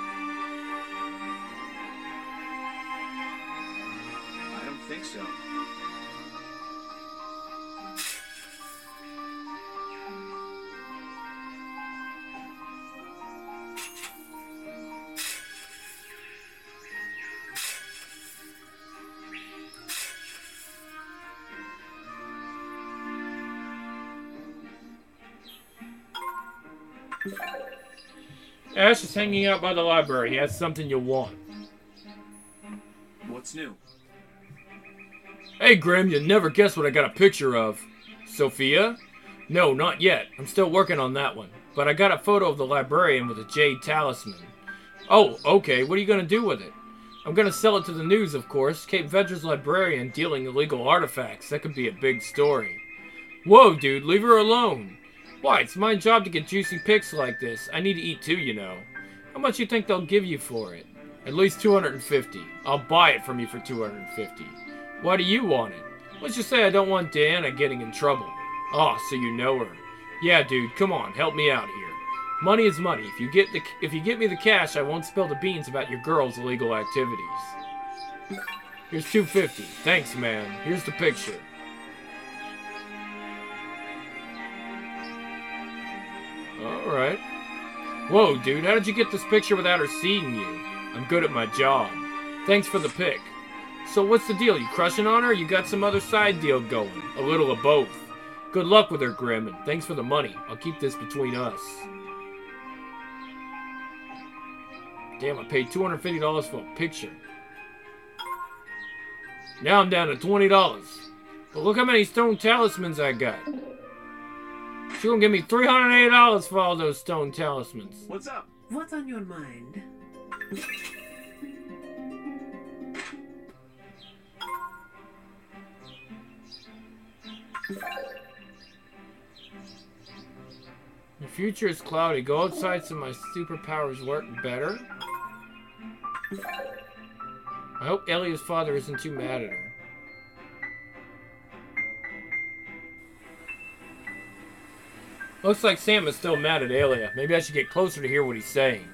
I don't think so.
Ash is hanging out by the library. He has something you'll want.
What's new?
Hey, Grim, you'll never guess what I got a picture of. Sophia? No, not yet. I'm still working on that one. But I got a photo of the librarian with a jade talisman. Oh, okay. What are you going to do with it? I'm going to sell it to the news, of course. Cape Vedra's librarian dealing illegal artifacts. That could be a big story. Whoa, dude. Leave her alone. Why, it's my job to get juicy pics like this. I need to eat too, you know. How much you think they'll give you for it? At least $250. I'll buy it from you for $250. Why do you want it? Let's just say I don't want Diana getting in trouble. Oh, so you know her. Yeah, dude, come on, help me out here. Money is money. If you get me the cash, I won't spill the beans about your girl's illegal activities. Here's $250. Thanks, man. Here's the picture. Alright. Whoa, dude, how did you get this picture without her seeing you? I'm good at my job. Thanks for the pic. So what's the deal? You crushing on her or you got some other side deal going? A little of both. Good luck with her, Grim, and thanks for the money. I'll keep this between us. Damn, I paid $250 for a picture. Now I'm down to $20. But look how many stone talismans I got. She's gonna give me $380 for all those stone talismans.
What's up?
What's on your mind?
The future is cloudy. Go outside so my superpowers work better. I hope Elia's father isn't too mad at her. Looks like Sam is still mad at Elia. Maybe I should get closer to hear what he's saying.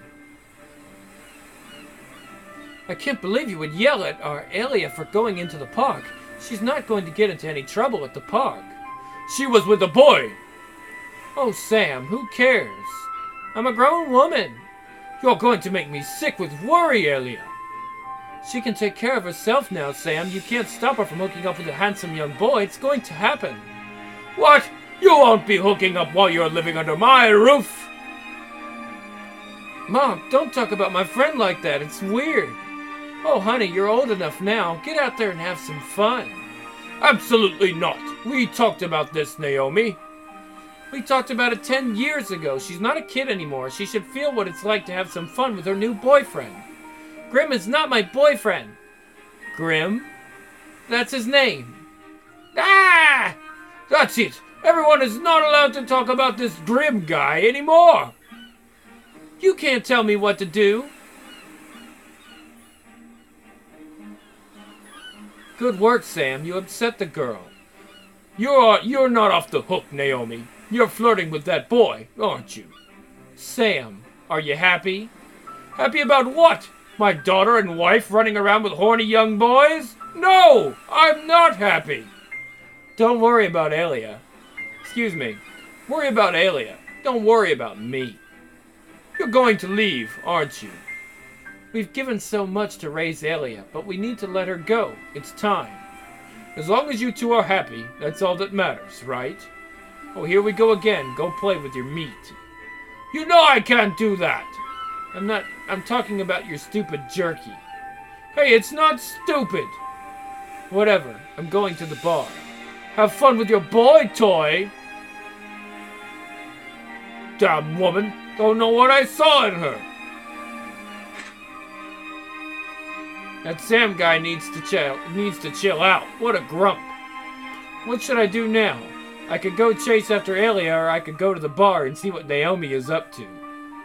I can't believe you would yell at our Elia for going into the park. She's not going to get into any trouble at the park. She was with a boy! Oh, Sam, who cares? I'm a grown woman. You're going to make me sick with worry, Elia. She can take care of herself now, Sam. You can't stop her from hooking up with a handsome young boy. It's going to happen. What? You won't be hooking up while you're living under my roof! Mom, don't talk about my friend like that. It's weird. Oh, honey, you're old enough now. Get out there and have some fun. Absolutely not. We talked about this, Naomi. We talked about it 10 years ago. She's not a kid anymore. She should feel what it's like to have some fun with her new boyfriend. Grim is not my boyfriend. Grim? That's his name. Ah! That's it. Everyone is not allowed to talk about this Grim guy anymore. You can't tell me what to do. Good work, Sam. You upset the girl. You're not off the hook, Naomi. You're flirting with that boy, aren't you? Sam, are you happy? Happy about what? My daughter and wife running around with horny young boys? No, I'm not happy. Don't worry about Alia. Excuse me. Worry about Alia. Don't worry about me. You're going to leave, aren't you? We've given so much to raise Alia, but we need to let her go. It's time. As long as you two are happy, that's all that matters, right? Oh, here we go again. Go play with your meat. You know I can't do that. I'm talking about your stupid jerky. Hey, it's not stupid. Whatever. I'm going to the bar. Have fun with your boy toy. Damn woman. Don't know what I saw in her. That Sam guy needs to chill out. What a grump. What should I do now? I could go chase after Alia, or I could go to the bar and see what Naomi is up to.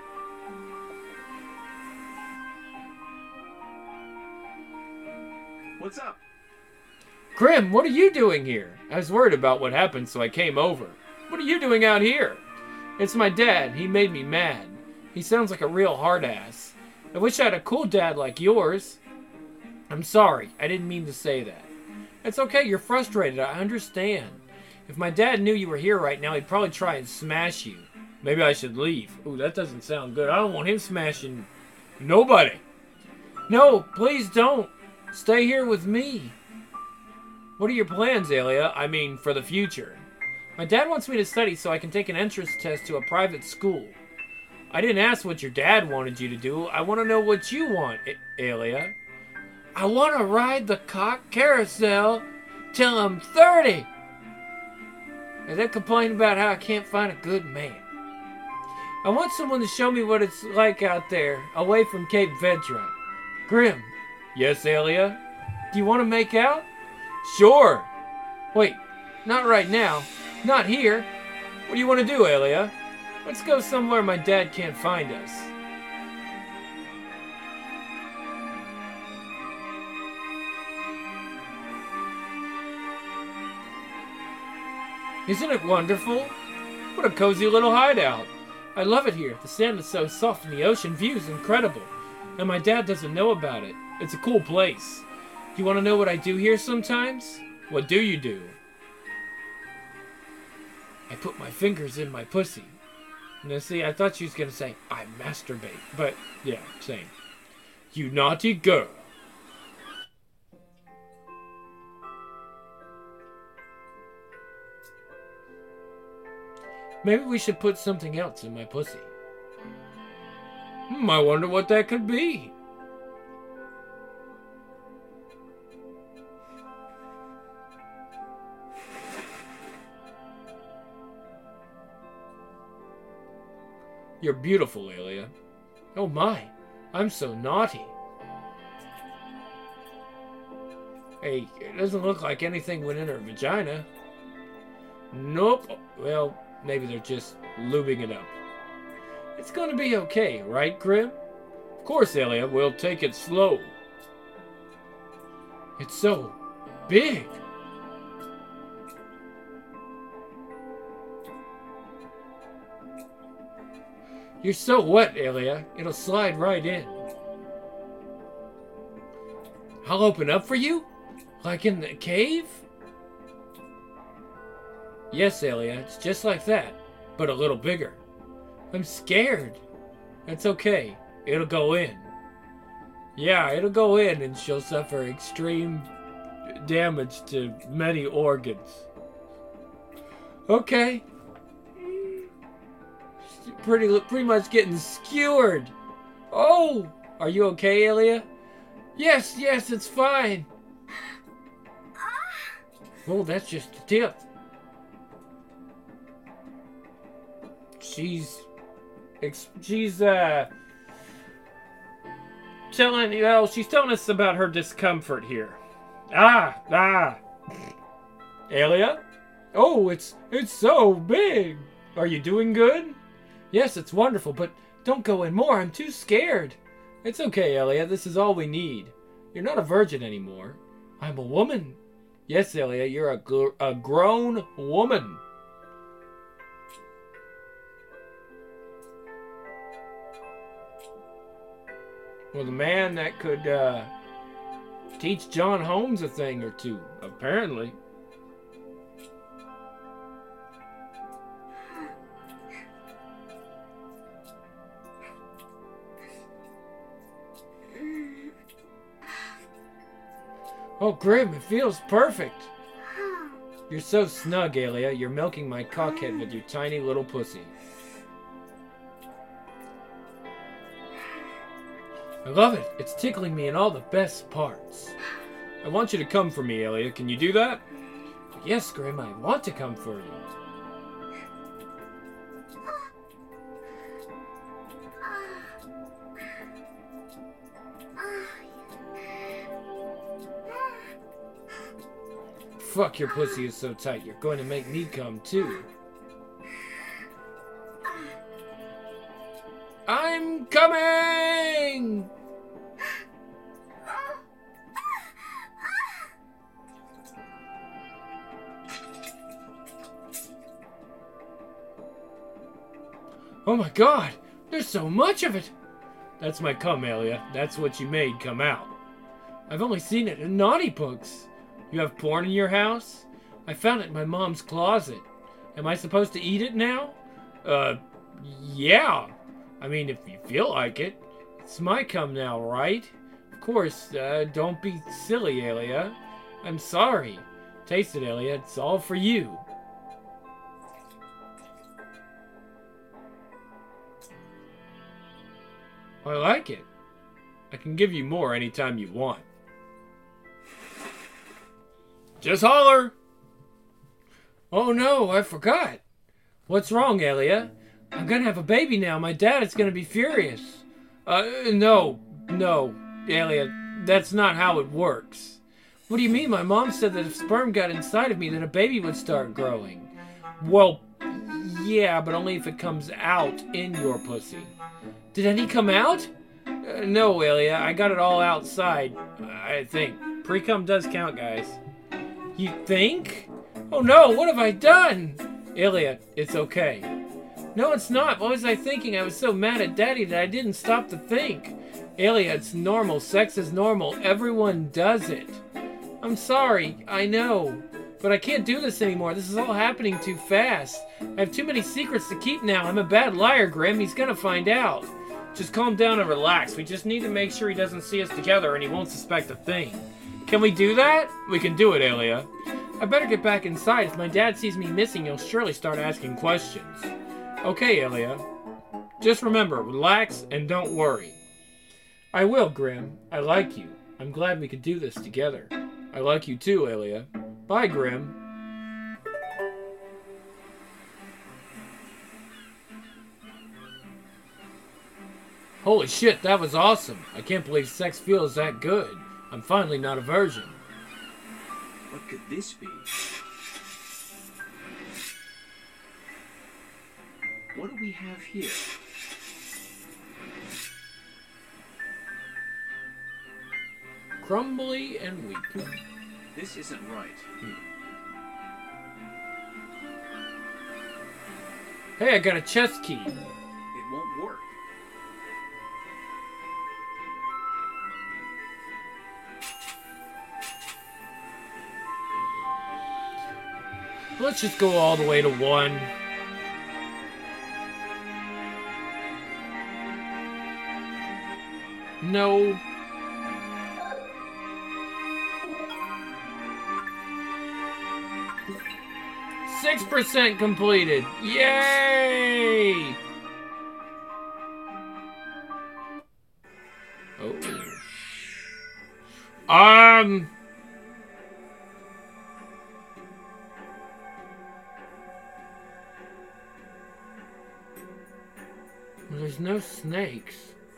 What's up?
Grim, what are you doing here? I was worried about what happened, so I came over. What are you doing out here? It's my dad. He made me mad. He sounds like a real hard ass. I wish I had a cool dad like yours. I'm sorry. I didn't mean to say that. It's okay. You're frustrated. I understand. If my dad knew you were here right now, he'd probably try and smash you. Maybe I should leave. Ooh, that doesn't sound good. I don't want him smashing nobody. No, please don't. Stay here with me. What are your plans, Alia? I mean, for the future. My dad wants me to study so I can take an entrance test to a private school. I didn't ask what your dad wanted you to do. I want to know what you want, Alia. I want to ride the cock carousel till I'm 30. And then complain about how I can't find a good man. I want someone to show me what it's like out there, away from Cape Vedra. Grim. Yes, Alia? Do you want to make out? Sure. Wait, not right now. Not here. What do you want to do, Alia? Let's go somewhere my dad can't find us. Isn't it wonderful? What a cozy little hideout. I love it here. The sand is so soft and the ocean view is incredible. And my dad doesn't know about it. It's a cool place. Do you want to know what I do here sometimes? What do you do? I put my fingers in my pussy. Now see, I thought she was going to say, I masturbate. But, yeah, same. You naughty girl. Maybe we should put something else in my pussy. I wonder what that could be. You're beautiful, Alia. Oh my, I'm so naughty. Hey, it doesn't look like anything went in her vagina. Nope. Well, maybe they're just lubing it up. It's gonna be okay, right, Grim? Of course, Alia, we'll take it slow. It's so big. You're so wet, Alia. It'll slide right in. I'll open up for you? Like in the cave? Yes, Alia, it's just like that, but a little bigger. I'm scared. That's okay. It'll go in. Yeah, it'll go in and she'll suffer extreme damage to many organs. Okay. Pretty much getting skewered. Oh! Are you okay, Alia? Yes, yes, it's fine. Oh, that's just a tip. She's she's telling us about her discomfort here. Ah. Elia? Oh, it's so big. Are you doing good? Yes, it's wonderful, but don't go in more. I'm too scared. It's okay, Elia. This is all we need. You're not a virgin anymore. I'm a woman. Yes, Elia, you're a grown woman. Well, the man that could teach John Holmes a thing or two, apparently. Oh, Grim, it feels perfect. You're so snug, Elia. You're milking my cockhead with your tiny little pussy. I love it. It's tickling me in all the best parts. I want you to come for me, Elia. Can you do that? Yes, Grim, I want to come for you. Fuck, your pussy is so tight. You're going to make me come, too. I'm coming! Oh my god! There's so much of it! That's my cum, Elia. That's what you made come out. I've only seen it in naughty books. You have porn in your house? I found it in my mom's closet. Am I supposed to eat it now? Yeah. I mean, if you feel like it. It's my cum now, right? Of course, don't be silly, Elia. I'm sorry. Taste it, Elia. It's all for you. I like it. I can give you more anytime you want. Just holler! Oh no, I forgot. What's wrong, Elia? I'm gonna have a baby now. My dad is gonna be furious. No, Elia, that's not how it works. What do you mean? My mom said that if sperm got inside of me, that a baby would start growing. Well, yeah, but only if it comes out in your pussy. Did any come out? No, Elia, I got it all outside, I think. Pre-cum does count, guys. You think? Oh no, what have I done? Elia, it's okay. No, it's not. What was I thinking? I was so mad at Daddy that I didn't stop to think. Elia, it's normal. Sex is normal. Everyone does it. I'm sorry, I know. But I can't do this anymore. This is all happening too fast. I have too many secrets to keep now. I'm a bad liar, Grim. He's gonna find out. Just calm down and relax. We just need to make sure he doesn't see us together and he won't suspect a thing. Can we do that? We can do it, Elia. I better get back inside. If my dad sees me missing, he'll surely start asking questions. Okay, Elia. Just remember, relax and don't worry. I will, Grim. I like you. I'm glad we could do this together. I like you too, Elia. Bye, Grim. Holy shit, that was awesome. I can't believe sex feels that good. I'm finally not a virgin.
What could this be? What do we have here?
Crumbly and weak.
This isn't right.
Hey, I got a chest key.
It won't work.
Let's just go all the way to 1. No. %6 completed. Yay! Oh. There's no snakes.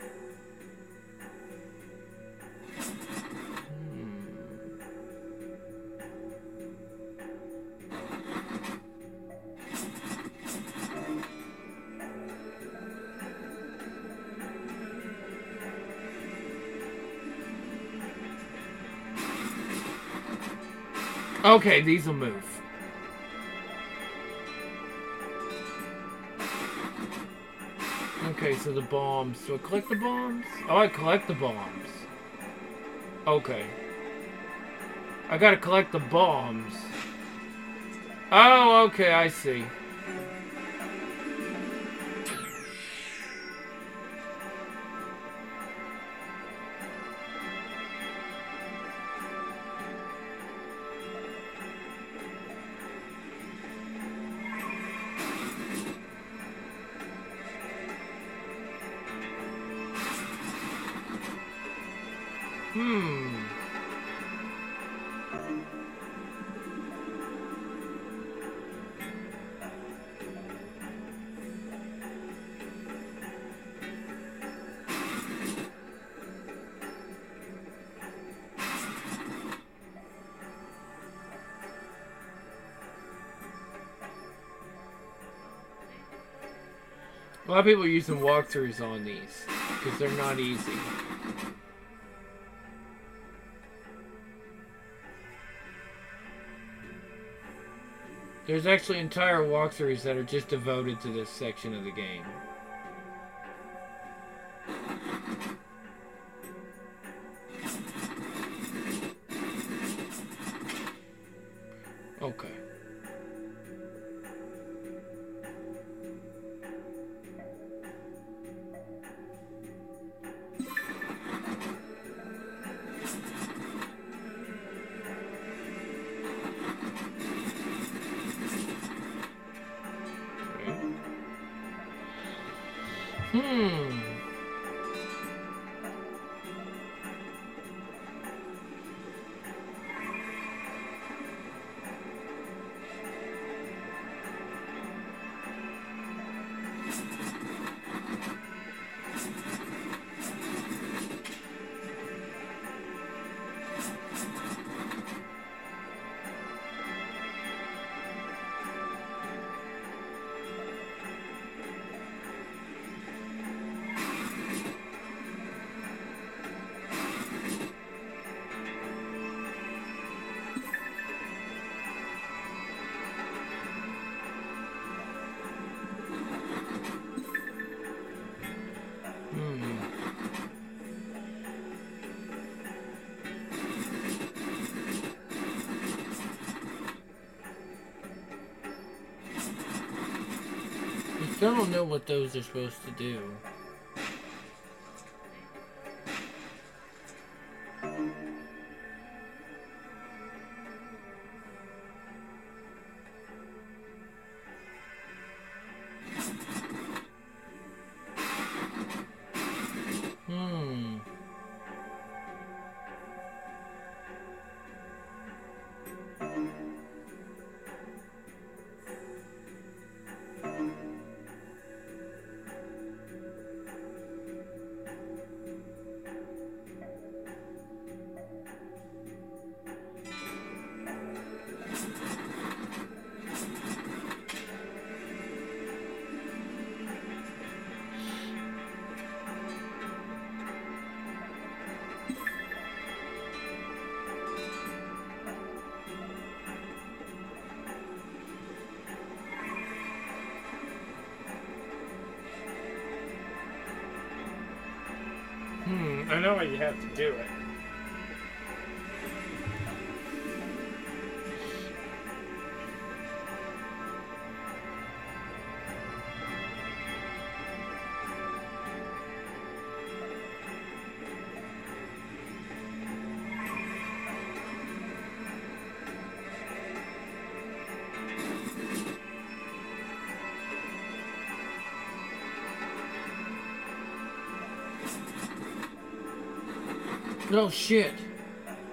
Okay, these will move. Okay, so the bombs. Do I collect the bombs? Oh, I collect the bombs. Okay. I gotta collect the bombs. Oh, okay, I see. A lot of people are using walkthroughs on these because they're not easy. There's actually entire walkthroughs that are just devoted to this section of the game. Okay. I still don't know what those are supposed to do. I know how you have to do it. Oh shit.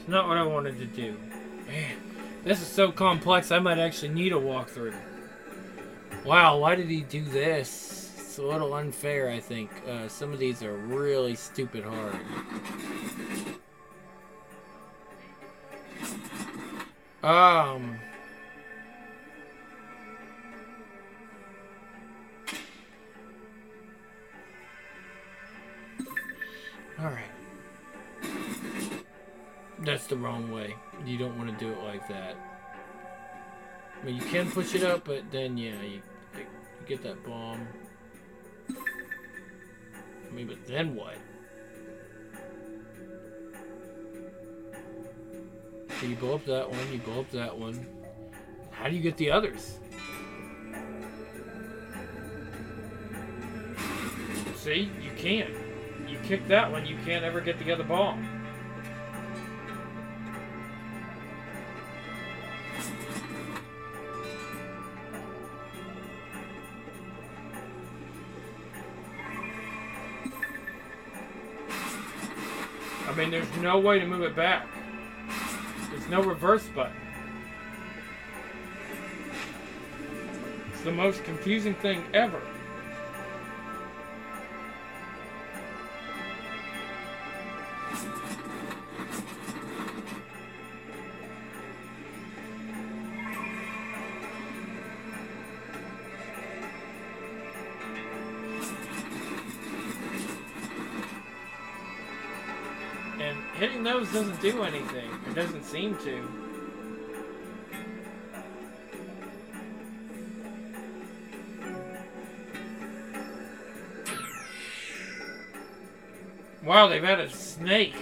It's not what I wanted to do. Man, this is so complex, I might actually need a walkthrough. Wow, why did he do this? It's a little unfair, I think. Some of these are really stupid hard. Alright. That's the wrong way. You don't want to do it like that. I mean, you can push it up, but then, yeah, you get that bomb. I mean, but then what? So you blow up that one, you blow up that one. How do you get the others? See? You can't. You kick that one, you can't ever get the other bomb. I mean, there's no way to move it back. There's no reverse button. It's the most confusing thing ever. And hitting those doesn't do anything. It doesn't seem to. Wow, they've added a snake.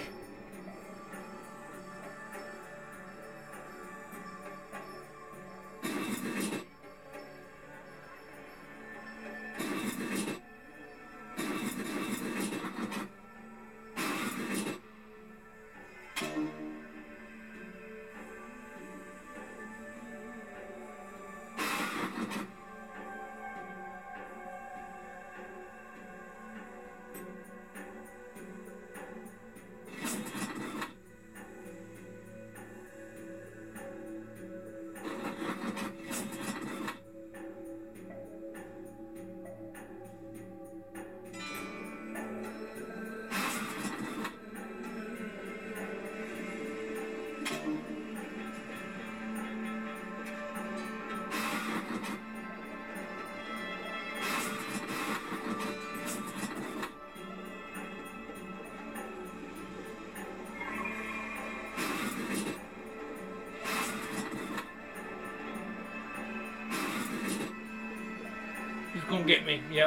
He's gonna get me, yep.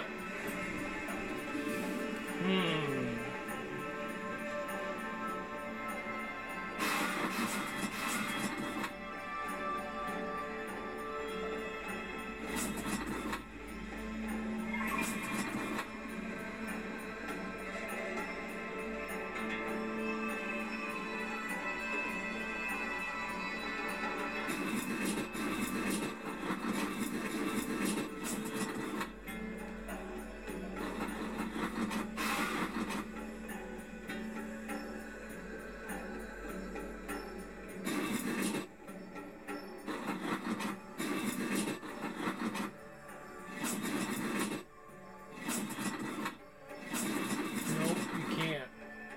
Nope, you can't.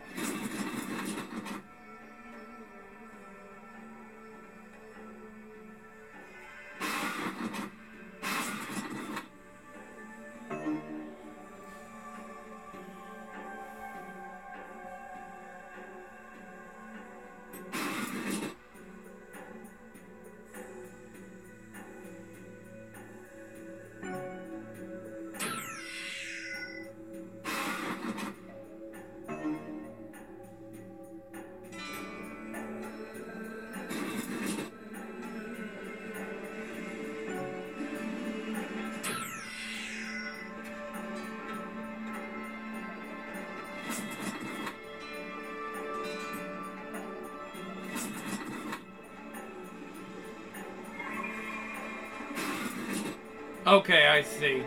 Okay, I see.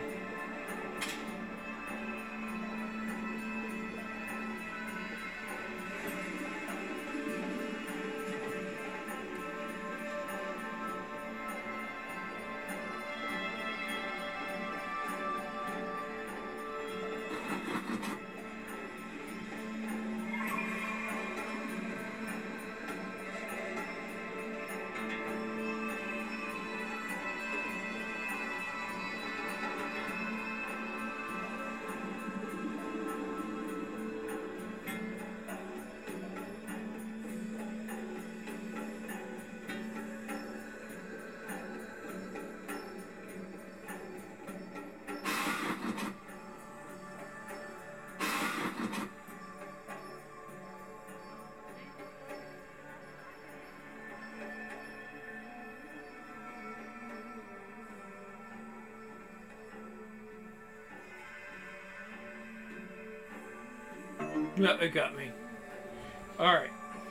No, it got me. Alright.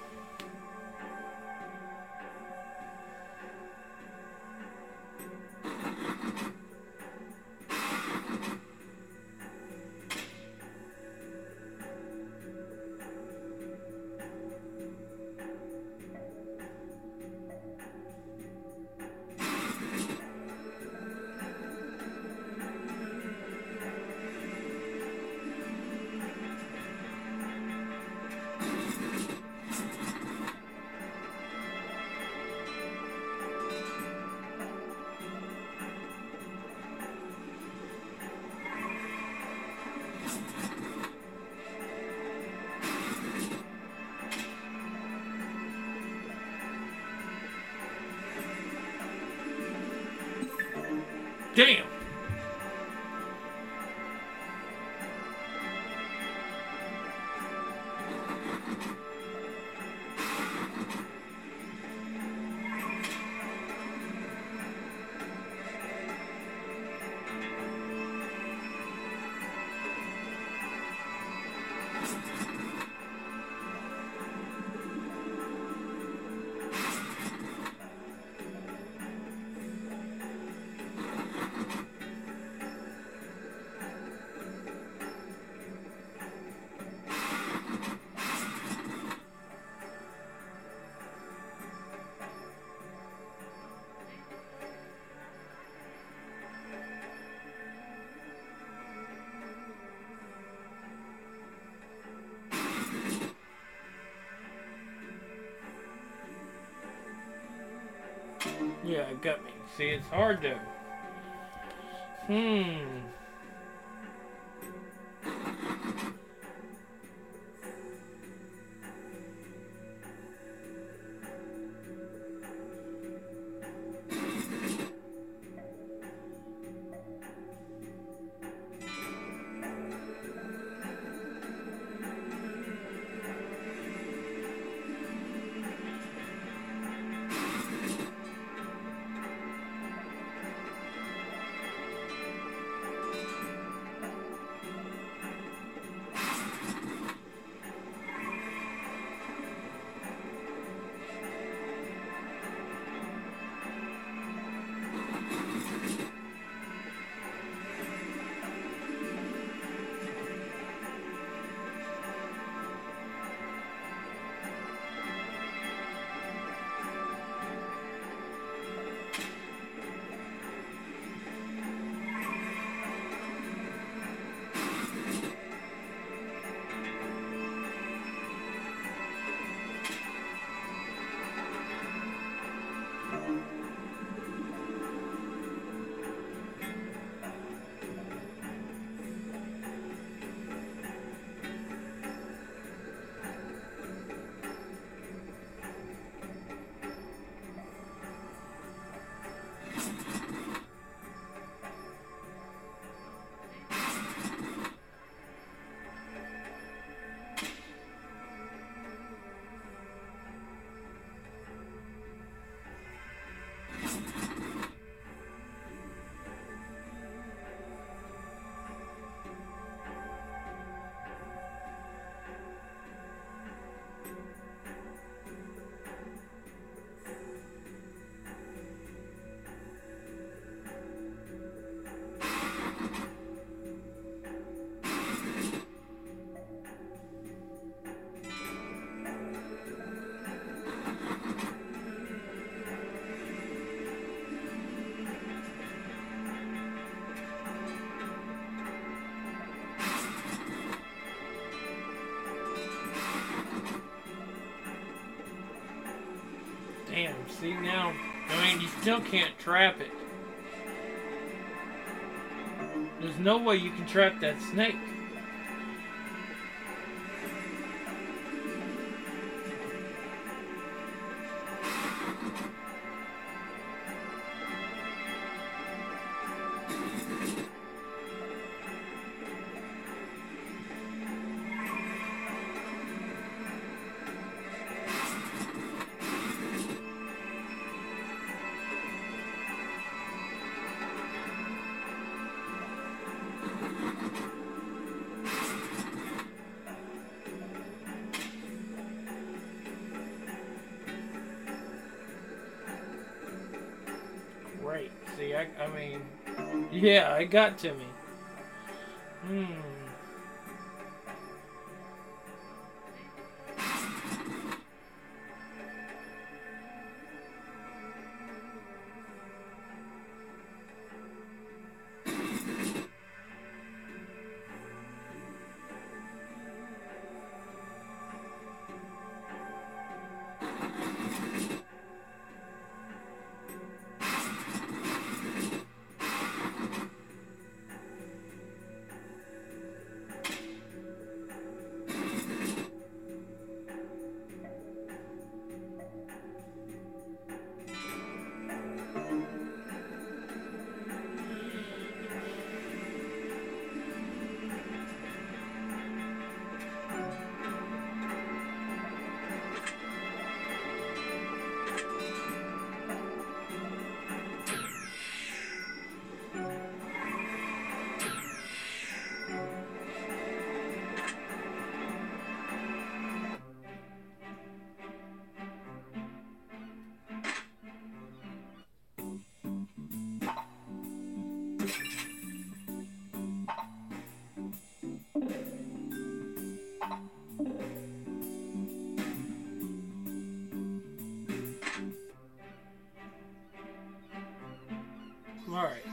Damn! Yeah, it got me. See, it's hard to... Damn, see now, I mean, you still can't trap it. There's no way you can trap that snake. right. See, I mean, yeah, it got to me. Alright.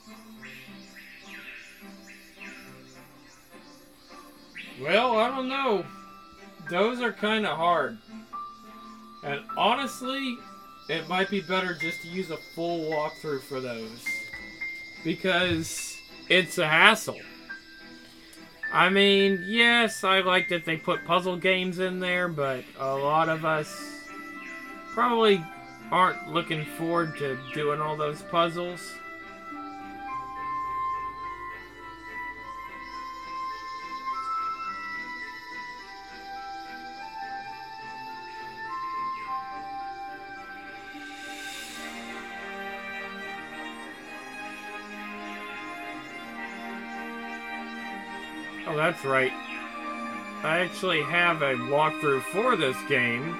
Well, I don't know. Those are kind of hard. And honestly, it might be better just to use a full walkthrough for those. Because it's a hassle. I mean, yes, I like that they put puzzle games in there, but a lot of us probably aren't looking forward to doing all those puzzles. Oh, that's right. I actually have a walkthrough for this game.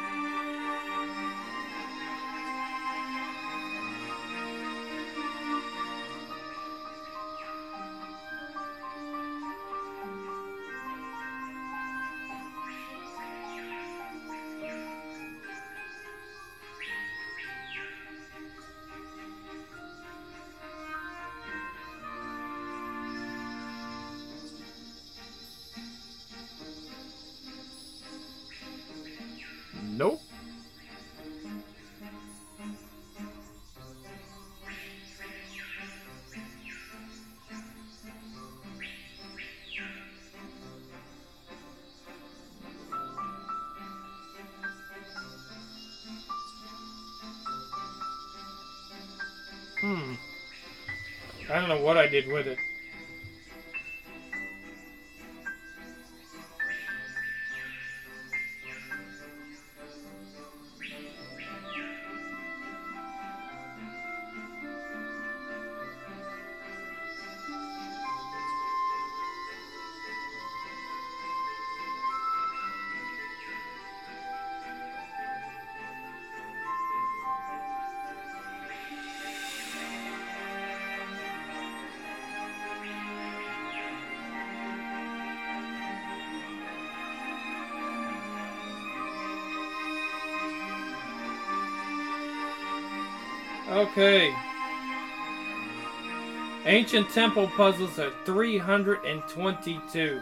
Nope. I don't know what I did with it. Okay. Ancient Temple puzzles at 322.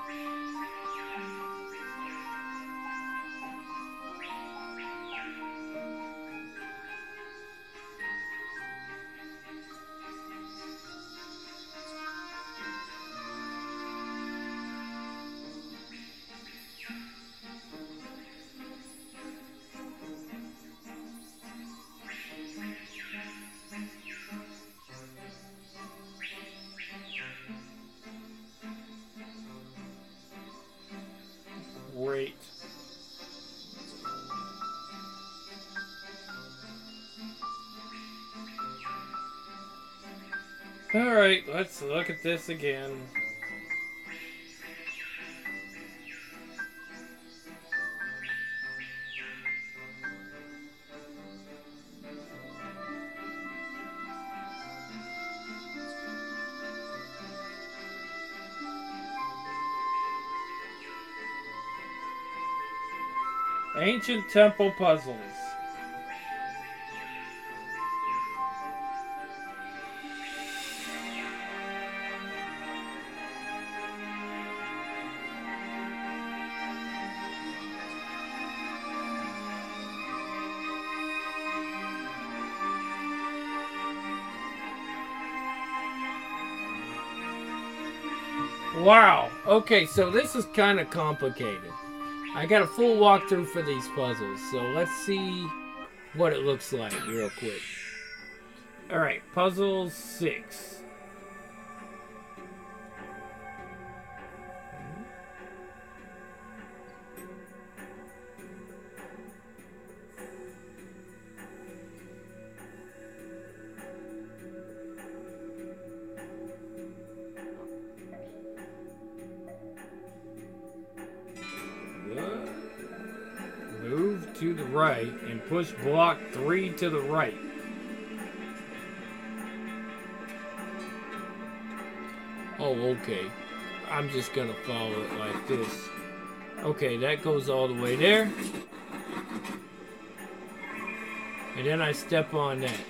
Great. Alright, let's look at this again. Ancient temple puzzles. Wow. Okay, so this is kind of complicated. I got a full walkthrough for these puzzles, so let's see what it looks like real quick. Alright, puzzle 6. Move to the right and push block 3 to the right. Oh, okay. I'm just gonna follow it like this. Okay, that goes all the way there. And then I step on that.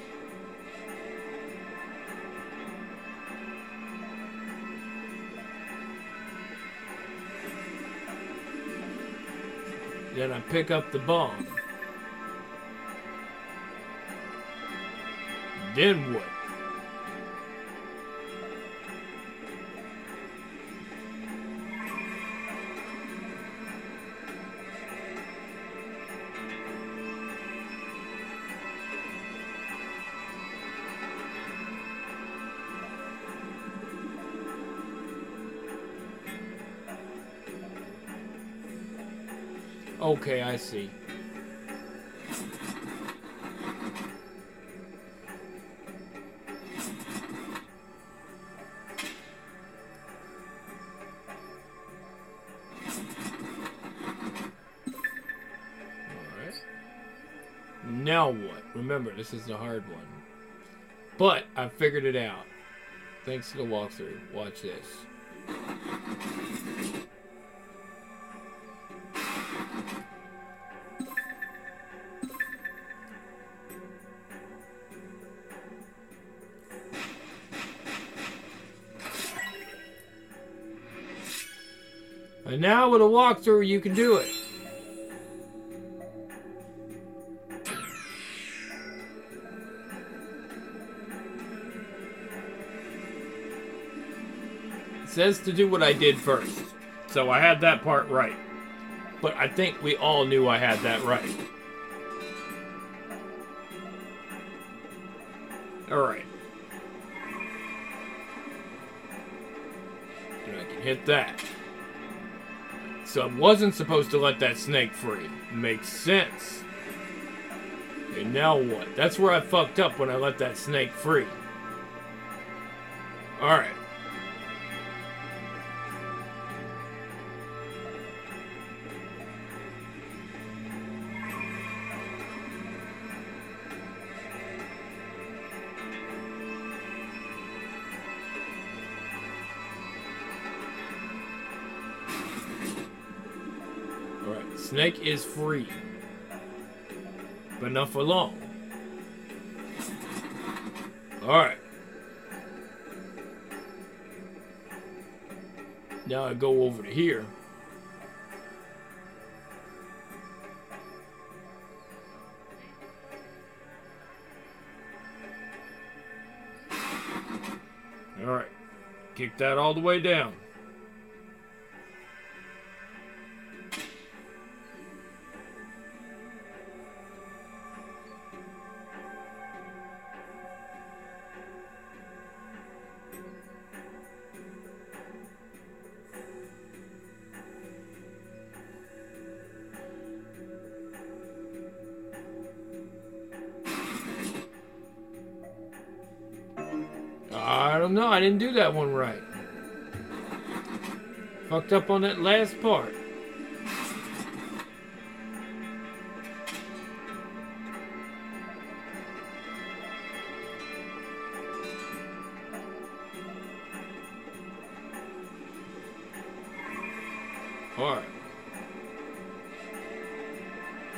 Then I pick up the bomb. Then what? Okay, I see. Now what? Remember, this is the hard one. But I figured it out. Thanks to the walkthrough. Watch this. And now with a walkthrough, you can do it. It says to do what I did first. So I had that part right. But I think we all knew I had that right. Alright. And I can hit that. So I wasn't supposed to let that snake free. Makes sense. Okay, now what? That's where I fucked up when I let that snake free. Alright. Snake is free, but not for long. Alright. Now I go over to here. Alright. Kick that all the way down. I don't know, I didn't do that one right. Fucked up on that last part. Alright.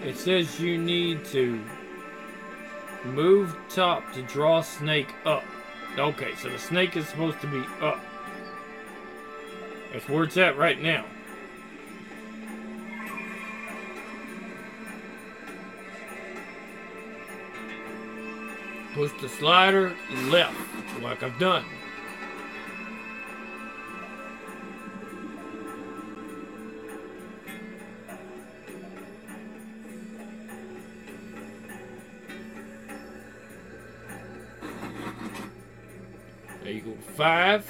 It says you need to move top to draw snake up. Okay, so the snake is supposed to be up. That's where it's at right now. Push the slider left, like I've done. There you go, 5.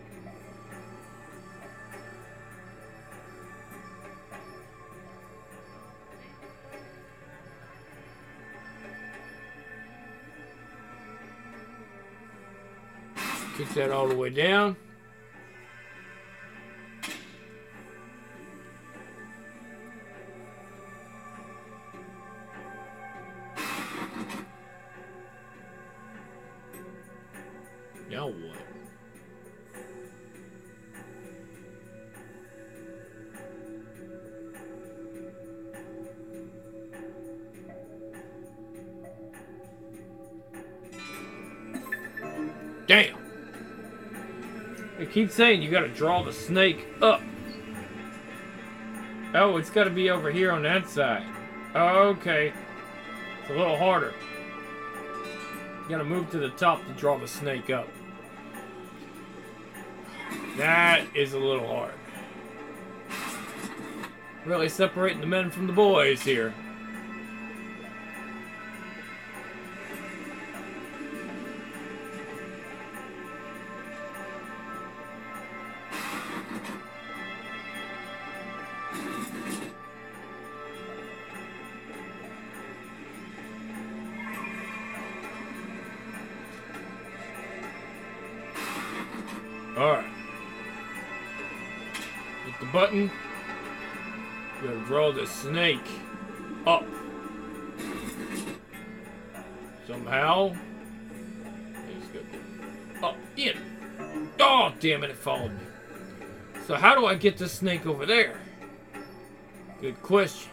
Kick that all the way down. Now what? Damn. It keeps saying you gotta draw the snake up. Oh, it's gotta be over here on that side. Okay. It's a little harder. You gotta move to the top to draw the snake up. That is a little hard. Really separating the men from the boys here. Alright. Hit the button. You gotta draw the snake up. Somehow. Let's go up, in. Oh, damn it, it followed me. So how do I get the snake over there? Good question.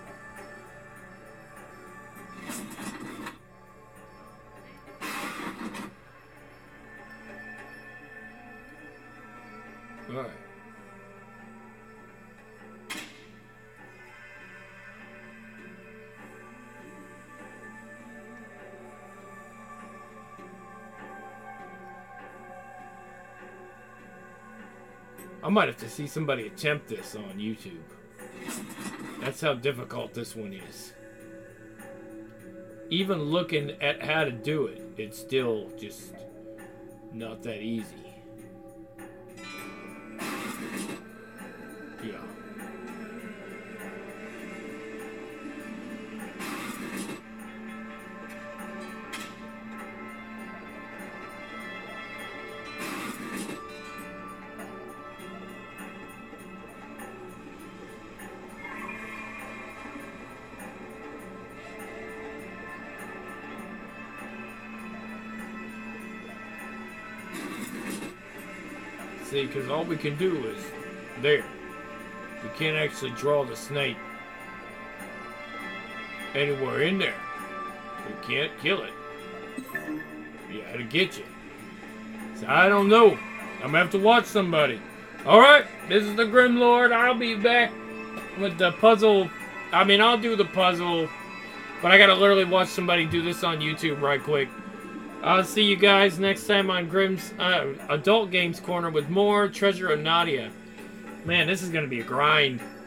Alright. I might have to see somebody attempt this on YouTube. That's how difficult this one is. Even looking at how to do it, it's still just not that easy. Yeah. See, because all we can do is there. We can't actually draw the snake anywhere in there. We can't kill it. You gotta get you. So I don't know. I'm gonna have to watch somebody. Alright, this is the Grim Lord. I'll be back with the puzzle. I mean, I'll do the puzzle, but I gotta literally watch somebody do this on YouTube right quick. I'll see you guys next time on Grim's Adult Games Corner with more Treasure of Nadia. Man, this is gonna be a grind.